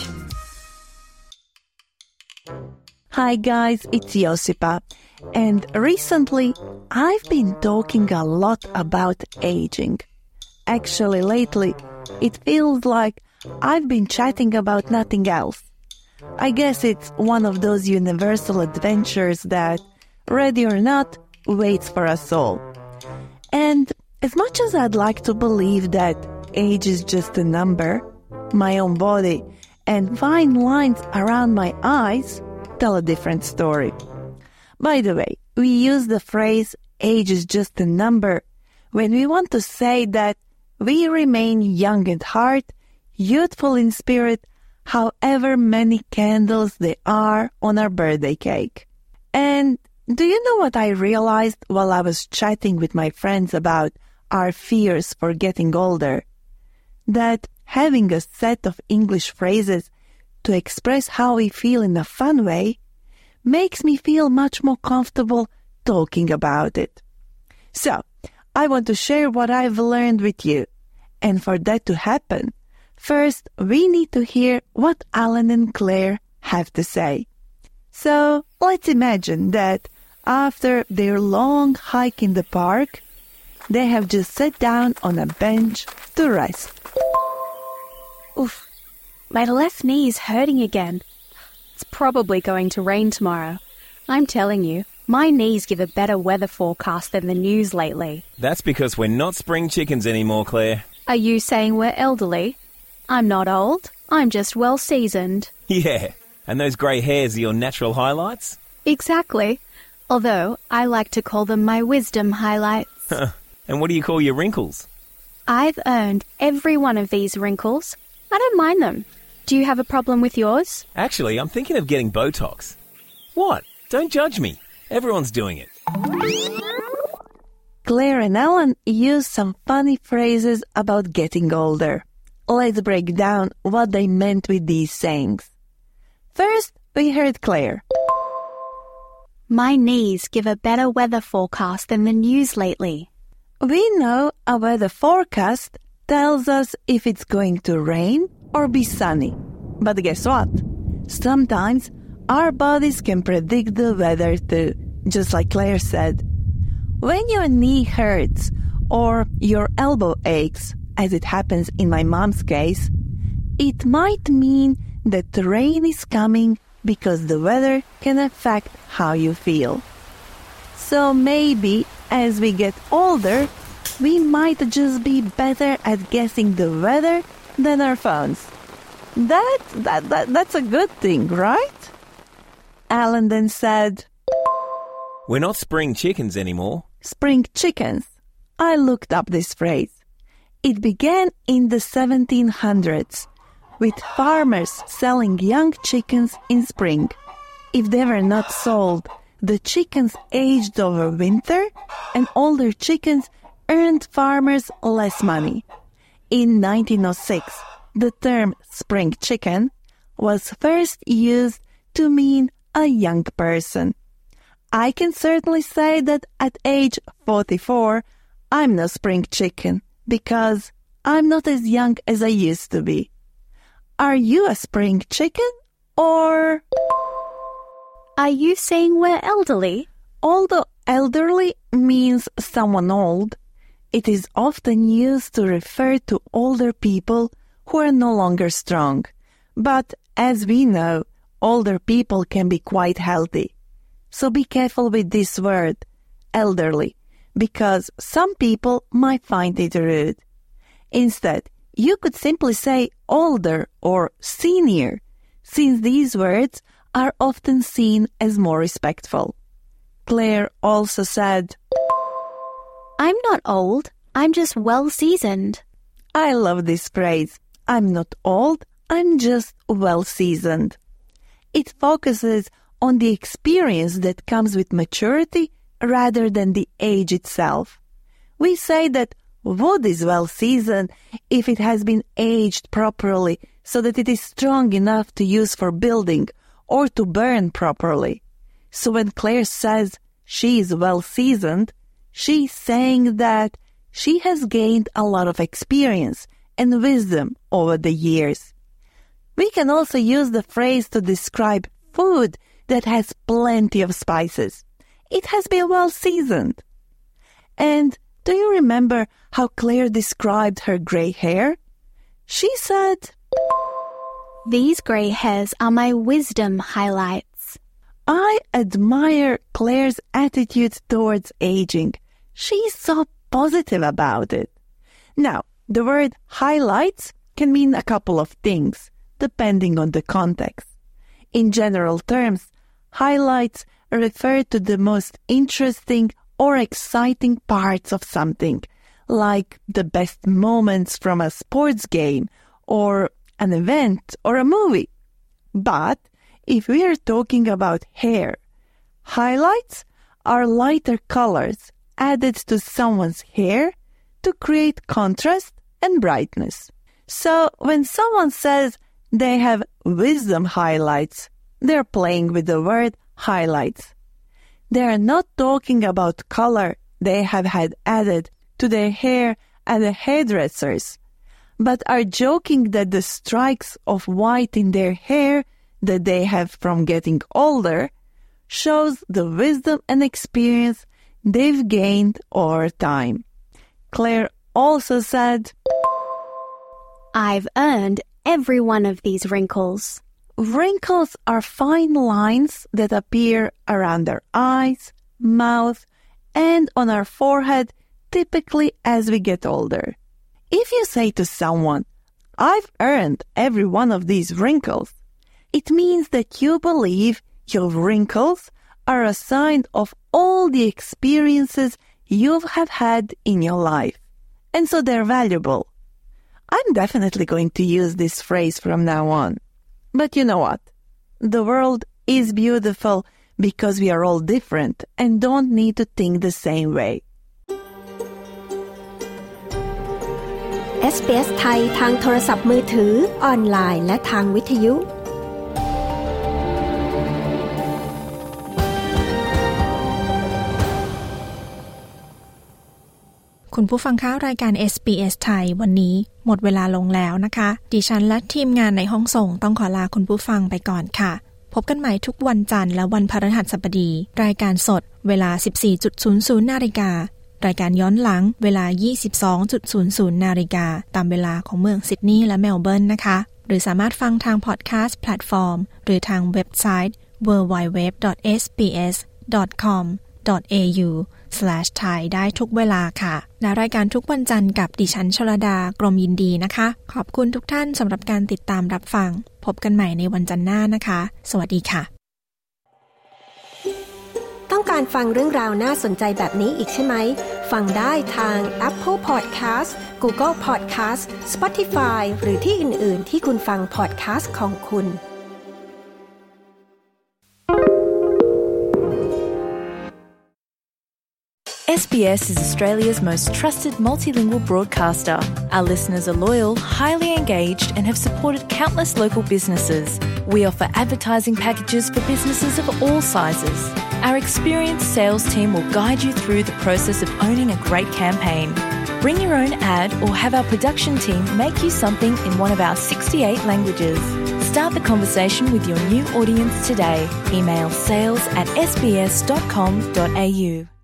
Hi guys, it's Josipa. And recently, I've been talking a lot about aging. Actually, lately, it feels like I've been chatting about nothing else.I guess it's one of those universal adventures that, ready or not, waits for us all. And as much as I'd like to believe that age is just a number, my own body and fine lines around my eyes tell a different story. By the way, we use the phrase age is just a number when we want to say that we remain young at heart, youthful in spirit,however many candles there are on our birthday cake. And do you know what I realized while I was chatting with my friends about our fears for getting older? That having a set of English phrases to express how we feel in a fun way makes me feel much more comfortable talking about it. So, I want to share what I've learned with you. And for that to happen,First, we need to hear what Alan and Claire have to say. So, let's imagine that after their long hike in the park, they have just sat down on a bench to rest. Oof, my left knee is hurting again. It's probably going to rain tomorrow. I'm telling you, my knees give a better weather forecast than the news lately. That's because we're not spring chickens anymore, Claire. Are you saying we're elderly?I'm not old. I'm just well-seasoned. Yeah, and those grey hairs are your natural highlights? Exactly. Although I like to call them my wisdom highlights. And what do you call your wrinkles? I've earned every one of these wrinkles. I don't mind them. Do you have a problem with yours? Actually, I'm thinking of getting Botox. What? Don't judge me. Everyone's doing it. Claire and Alan use some funny phrases about getting older. Let's break down what they meant with these sayings. First, we heard Claire. My knees give a better weather forecast than the news lately. We know a weather forecast tells us if it's going to rain or be sunny. But guess what? Sometimes our bodies can predict the weather too, just like Claire said. When your knee hurts or your elbow aches, as it happens in my mom's case, it might mean that the rain is coming because the weather can affect how you feel. So maybe as we get older, we might just be better at guessing the weather than our phones. That, that, that that's a good thing, right? Alan then said, We're not spring chickens anymore. Spring chickens. I looked up this phrase. It began in the seventeen hundreds with farmers selling young chickens in spring. If they were not sold, the chickens aged over winter and older chickens earned farmers less money. In nineteen oh six, the term spring chicken was first used to mean a young person. I can certainly say that at age forty-four, I'm no spring chicken because I'm not as young as I used to be. Are you a spring chicken or... Are you saying we're elderly? Although elderly means someone old, it is often used to refer to older people who are no longer strong. But as we know, older people can be quite healthy. So be careful with this word, elderly, because some people might find it rude. Instead, you could simply say older or senior, since these words are often seen as more respectful. Claire also said, I'm not old, I'm just well-seasoned. I love this phrase. I'm not old, I'm just well-seasoned. It focuses on the experience that comes with maturity rather than the age itself. We say that wood is well-seasoned if it has been aged properly so that it is strong enough to use for building or to burn properly. So when Claire says she is well-seasoned, she's saying that she has gained a lot of experience and wisdom over the years. We can also use the phrase to describe food that has plenty of spices. It has been well-seasoned. And do you remember how Claire described her gray hair? She said, These gray hairs are my wisdom highlights. I admire Claire's attitude towards aging. She's so positive about it. Now, the word highlights can mean a couple of things, depending on the context. In general terms, highlights refer to the most interesting or exciting parts of something, like the best moments from a sports game or an event or a movie. But if we are talking about hair, highlights are lighter colors added to someone's hair to create contrast and brightness. So when someone says they have wisdom highlights, they're playing with the word highlights. They are not talking about color they have had added to their hair and the hairdressers, but are joking that the strikes of white in their hair that they have from getting older shows the wisdom and experience they've gained over time. Claire also said, I've earned every one of these wrinkles. Wrinkles are fine lines that appear around our eyes, mouth, and on our forehead, typically as we get older. If you say to someone, I've earned every one of these wrinkles, it means that you believe your wrinkles are a sign of all the experiences you have had in your life. and so they're valuable. I'm definitely going to use this phrase from now on. But you know what? The world is beautiful because we are all different and don't need to think the same way. เอส บี เอส ไทยทางโทรศัพท์มือถือออนไลน์และทางวิทยุคุณผู้ฟังคะรายการ เอส บี เอส ไทยวันนี้หมดเวลาลงแล้วนะคะดิฉันและทีมงานในห้องส่งต้องขอลาคุณผู้ฟังไปก่อนค่ะพบกันใหม่ทุกวันจันทร์และวันพฤหัสบดีรายการสดเวลา สิบสี่นาฬิกา น. นาฬิการายการย้อนหลังเวลา ยี่สิบสองนาฬิกา นาฬิกาตามเวลาของเมืองซิดนีย์และเมลเบิร์นนะคะหรือสามารถฟังทางพอดแคสต์แพลตฟอร์มหรือทางเว็บไซต์ ดับเบิลยู ดับเบิลยู ดับเบิลยู ดอท เอส บี เอส ดอท คอม ดอท เอ ยู สแลช ไทย ได้ทุกเวลาค่ะและรายการทุกวันจันทร์กับดิฉันชลดากรมยินดีนะคะขอบคุณทุกท่านสำหรับการติดตามรับฟังพบกันใหม่ในวันจันทร์หน้านะคะสวัสดีค่ะต้องการฟังเรื่องราวน่าสนใจแบบนี้อีกใช่ไหมฟังได้ทาง Apple Podcast Google Podcast Spotify หรือที่อื่นๆที่คุณฟัง podcast ของคุณเอส บี เอส is Australia's most trusted multilingual broadcaster. Our listeners are loyal, highly engaged, and have supported countless local businesses. We offer advertising packages for businesses of all sizes. Our experienced sales team will guide you through the process of owning a great campaign. Bring your own ad or have our production team make you something in one of our sixty-eight languages. Start the conversation with your new audience today. Email sales at s b s dot com dot a u.